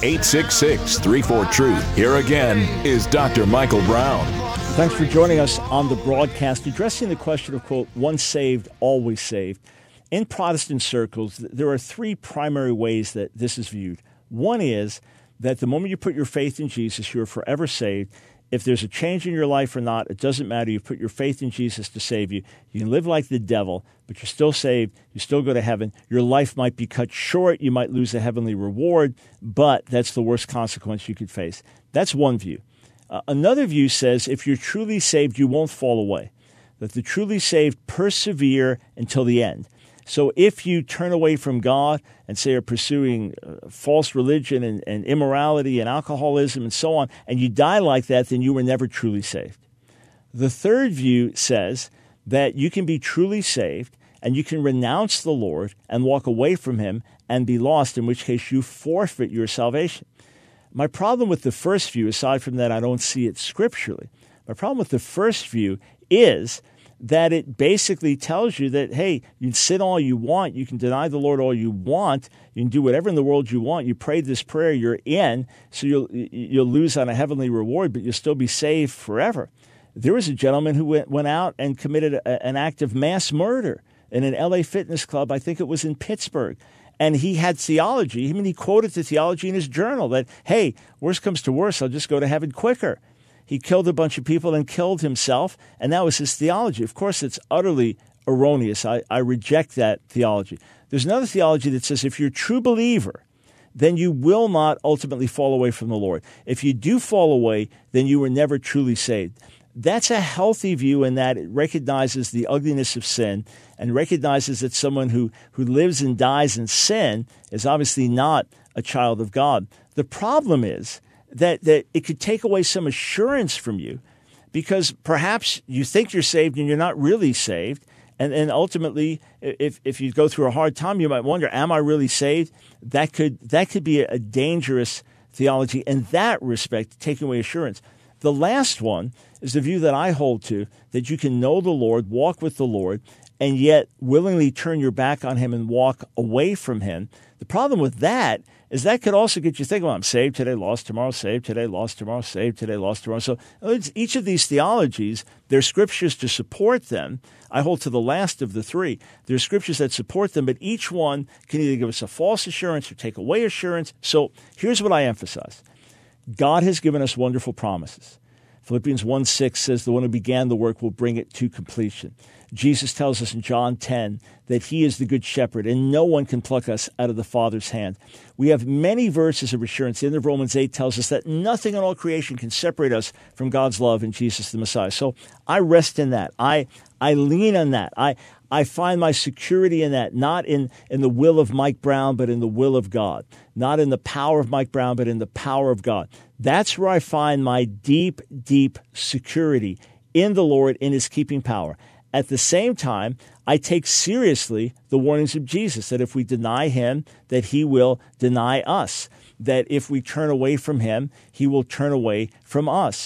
B: 866-34-TRUTH. Here again is Dr. Michael Brown.
A: Thanks for joining us on the broadcast, addressing the question of, quote, once saved, always saved. In Protestant circles, there are three primary ways that this is viewed. One is that the moment you put your faith in Jesus, you're forever saved. If there's a change in your life or not, it doesn't matter. You put your faith in Jesus to save you. You can live like the devil, but you're still saved. You still go to heaven. Your life might be cut short. You might lose a heavenly reward, but that's the worst consequence you could face. That's one view. Another view says if you're truly saved, you won't fall away, that the truly saved persevere until the end. So if you turn away from God and say you're pursuing false religion and immorality and alcoholism and so on, and you die like that, then you were never truly saved. The third view says that you can be truly saved and you can renounce the Lord and walk away from Him and be lost, in which case you forfeit your salvation. My problem with the first view, aside from that I don't see it scripturally, my problem with the first view is that it basically tells you that, hey, you can sin all you want, you can deny the Lord all you want, you can do whatever in the world you want. You prayed this prayer, you're in, so you'll lose on a heavenly reward, but you'll still be saved forever. There was a gentleman who went out and committed an act of mass murder in an LA fitness club. I think it was in Pittsburgh. And he had theology. I mean, he quoted the theology in his journal that, hey, worst comes to worst, I'll just go to heaven quicker. He killed a bunch of people and killed himself, and that was his theology. Of course, it's utterly erroneous. I reject that theology. There's another theology that says if you're a true believer, then you will not ultimately fall away from the Lord. If you do fall away, then you were never truly saved. That's a healthy view in that it recognizes the ugliness of sin and recognizes that someone who lives and dies in sin is obviously not a child of God. The problem is that it could take away some assurance from you because perhaps you think you're saved and you're not really saved. And ultimately, if you go through a hard time, you might wonder, am I really saved? That could be a dangerous theology in that respect, taking away assurance. The last one is the view that I hold to, that you can know the Lord, walk with the Lord, and yet willingly turn your back on Him and walk away from Him. The problem with that is that could also get you thinking, well, I'm saved today, lost tomorrow, saved today, lost tomorrow, saved today, lost tomorrow. So each of these theologies, there's scriptures to support them. I hold to the last of the three. There's scriptures that support them, but each one can either give us a false assurance or take away assurance. So here's what I emphasize. God has given us wonderful promises. Philippians 1:6 says the one who began the work will bring it to completion. Jesus tells us in John 10 that He is the good shepherd and no one can pluck us out of the Father's hand. We have many verses of assurance. The end of Romans 8 tells us that nothing in all creation can separate us from God's love in Jesus the Messiah. So I rest in that. I lean on that. I find my security in that, not in the will of Mike Brown, but in the will of God. Not in the power of Mike Brown, but in the power of God. That's where I find my deep, deep security in the Lord, in His keeping power. At the same time, I take seriously the warnings of Jesus that if we deny Him, that He will deny us. That if we turn away from Him, He will turn away from us.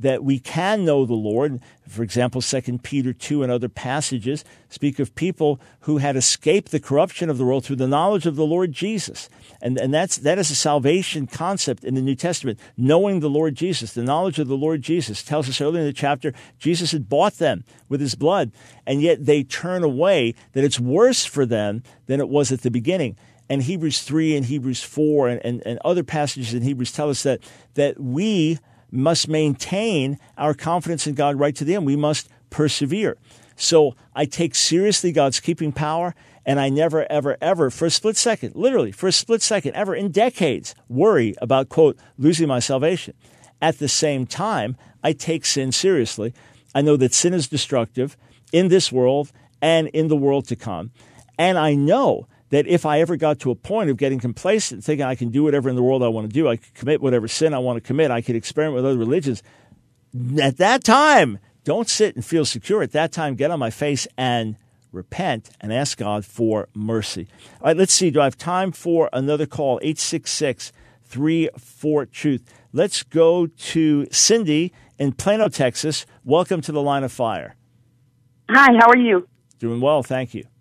A: that we can know the Lord. For example, 2 Peter 2 and other passages speak of people who had escaped the corruption of the world through the knowledge of the Lord Jesus. And that is a salvation concept in the New Testament, knowing the Lord Jesus. The knowledge of the Lord Jesus tells us earlier in the chapter, Jesus had bought them with his blood, and yet they turn away, that it's worse for them than it was at the beginning. And Hebrews 3 and Hebrews 4 and other passages in Hebrews tell us that we must maintain our confidence in God right to the end. We must persevere. So I take seriously God's keeping power, and I never, ever, ever, for a split second, literally for a split second, ever in decades, worry about, quote, losing my salvation. At the same time, I take sin seriously. I know that sin is destructive in this world and in the world to come. And I know that if I ever got to a point of getting complacent, thinking I can do whatever in the world I want to do, I could commit whatever sin I want to commit, I could experiment with other religions, at that time, don't sit and feel secure. At that time, get on my face and repent and ask God for mercy. All right, let's see. Do I have time for another call? 866-34-TRUTH. Let's go to Cindy in Plano, Texas. Welcome to the Line of Fire.
R: Hi, how are you?
A: Doing well, thank you.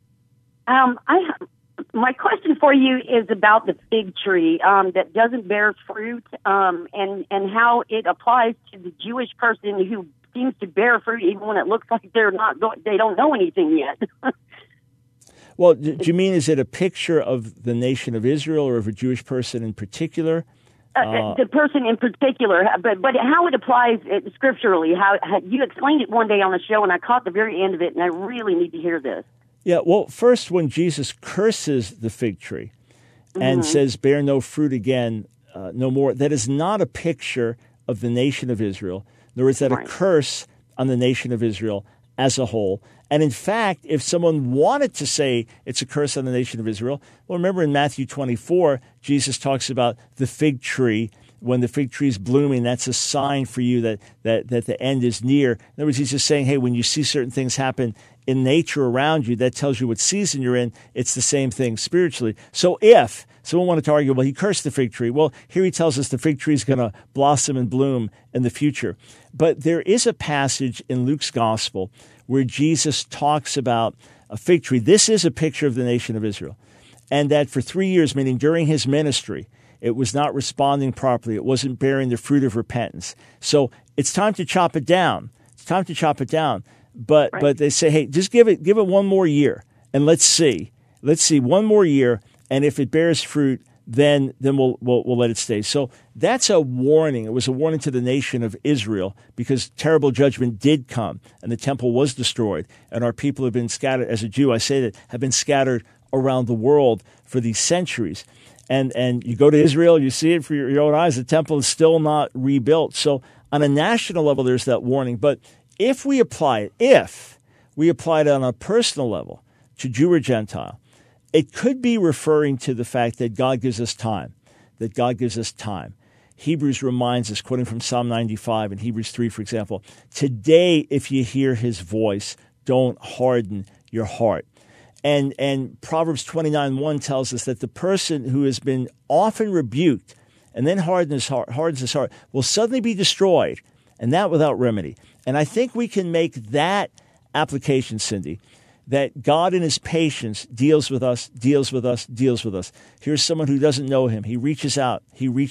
R: My question for you is about the fig tree that doesn't bear fruit, and how it applies to the Jewish person who seems to bear fruit even when it looks like they don't know anything yet.
A: Well, do you mean, is it a picture of the nation of Israel or of a Jewish person in particular?
R: The person in particular, but how it applies scripturally. How you explained it one day on the show, and I caught the very end of it, and I really need to hear this.
A: Yeah, well, first, when Jesus curses the fig tree and says, bear no fruit again, no more, that is not a picture of the nation of Israel, nor is that a curse on the nation of Israel as a whole. And in fact, if someone wanted to say it's a curse on the nation of Israel, well, remember in Matthew 24, Jesus talks about the fig tree. When the fig tree is blooming, that's a sign for you that the end is near. In other words, he's just saying, hey, when you see certain things happen in nature around you, that tells you what season you're in. It's the same thing spiritually. So if someone wanted to argue, well, he cursed the fig tree. Well, here he tells us the fig tree is going to blossom and bloom in the future. But there is a passage in Luke's gospel where Jesus talks about a fig tree. This is a picture of the nation of Israel. And that for 3 years, meaning during his ministry, it was not responding properly. It wasn't bearing the fruit of repentance. So it's time to chop it down. It's time to chop it down. But they say, hey, just give it one more year, and let's see. Let's see one more year, and if it bears fruit, then we'll let it stay. So that's a warning. It was a warning to the nation of Israel because terrible judgment did come, and the temple was destroyed, and our people have been scattered. As a Jew, I say that, have been scattered around the world for these centuries. And you go to Israel, you see it for your own eyes. The temple is still not rebuilt. So on a national level, there's that warning. But if we apply it on a personal level to Jew or Gentile, it could be referring to the fact that God gives us time, Hebrews reminds us, quoting from Psalm 95 and Hebrews 3, for example, today, if you hear his voice, don't harden your heart. And Proverbs 29:1 tells us that the person who has been often rebuked and then hardens his heart will suddenly be destroyed, and that without remedy. And I think we can make that application, Cindy, that God in his patience deals with us. Here's someone who doesn't know him. He reaches out.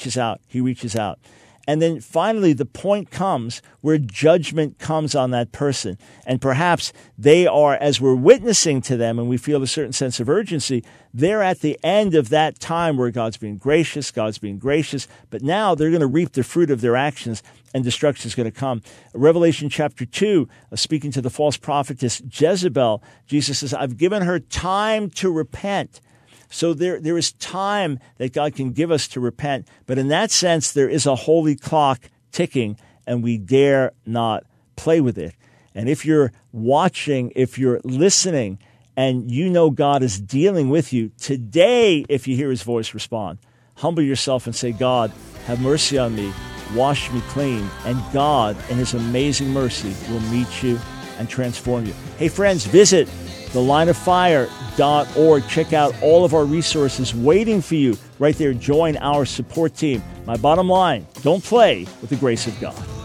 A: And then finally, the point comes where judgment comes on that person. And perhaps they are, as we're witnessing to them and we feel a certain sense of urgency, they're at the end of that time where God's being gracious. But now they're going to reap the fruit of their actions and destruction is going to come. Revelation chapter 2, speaking to the false prophetess Jezebel, Jesus says, I've given her time to repent. So there is time that God can give us to repent. But in that sense, there is a holy clock ticking, and we dare not play with it. And if you're watching, if you're listening, and you know God is dealing with you, today, if you hear his voice, respond. Humble yourself and say, God, have mercy on me. Wash me clean. And God, in his amazing mercy, will meet you and transform you. Hey, friends, visit thelineoffire.org. Check out all of our resources waiting for you right there. Join our support team. My bottom line, don't play with the grace of God.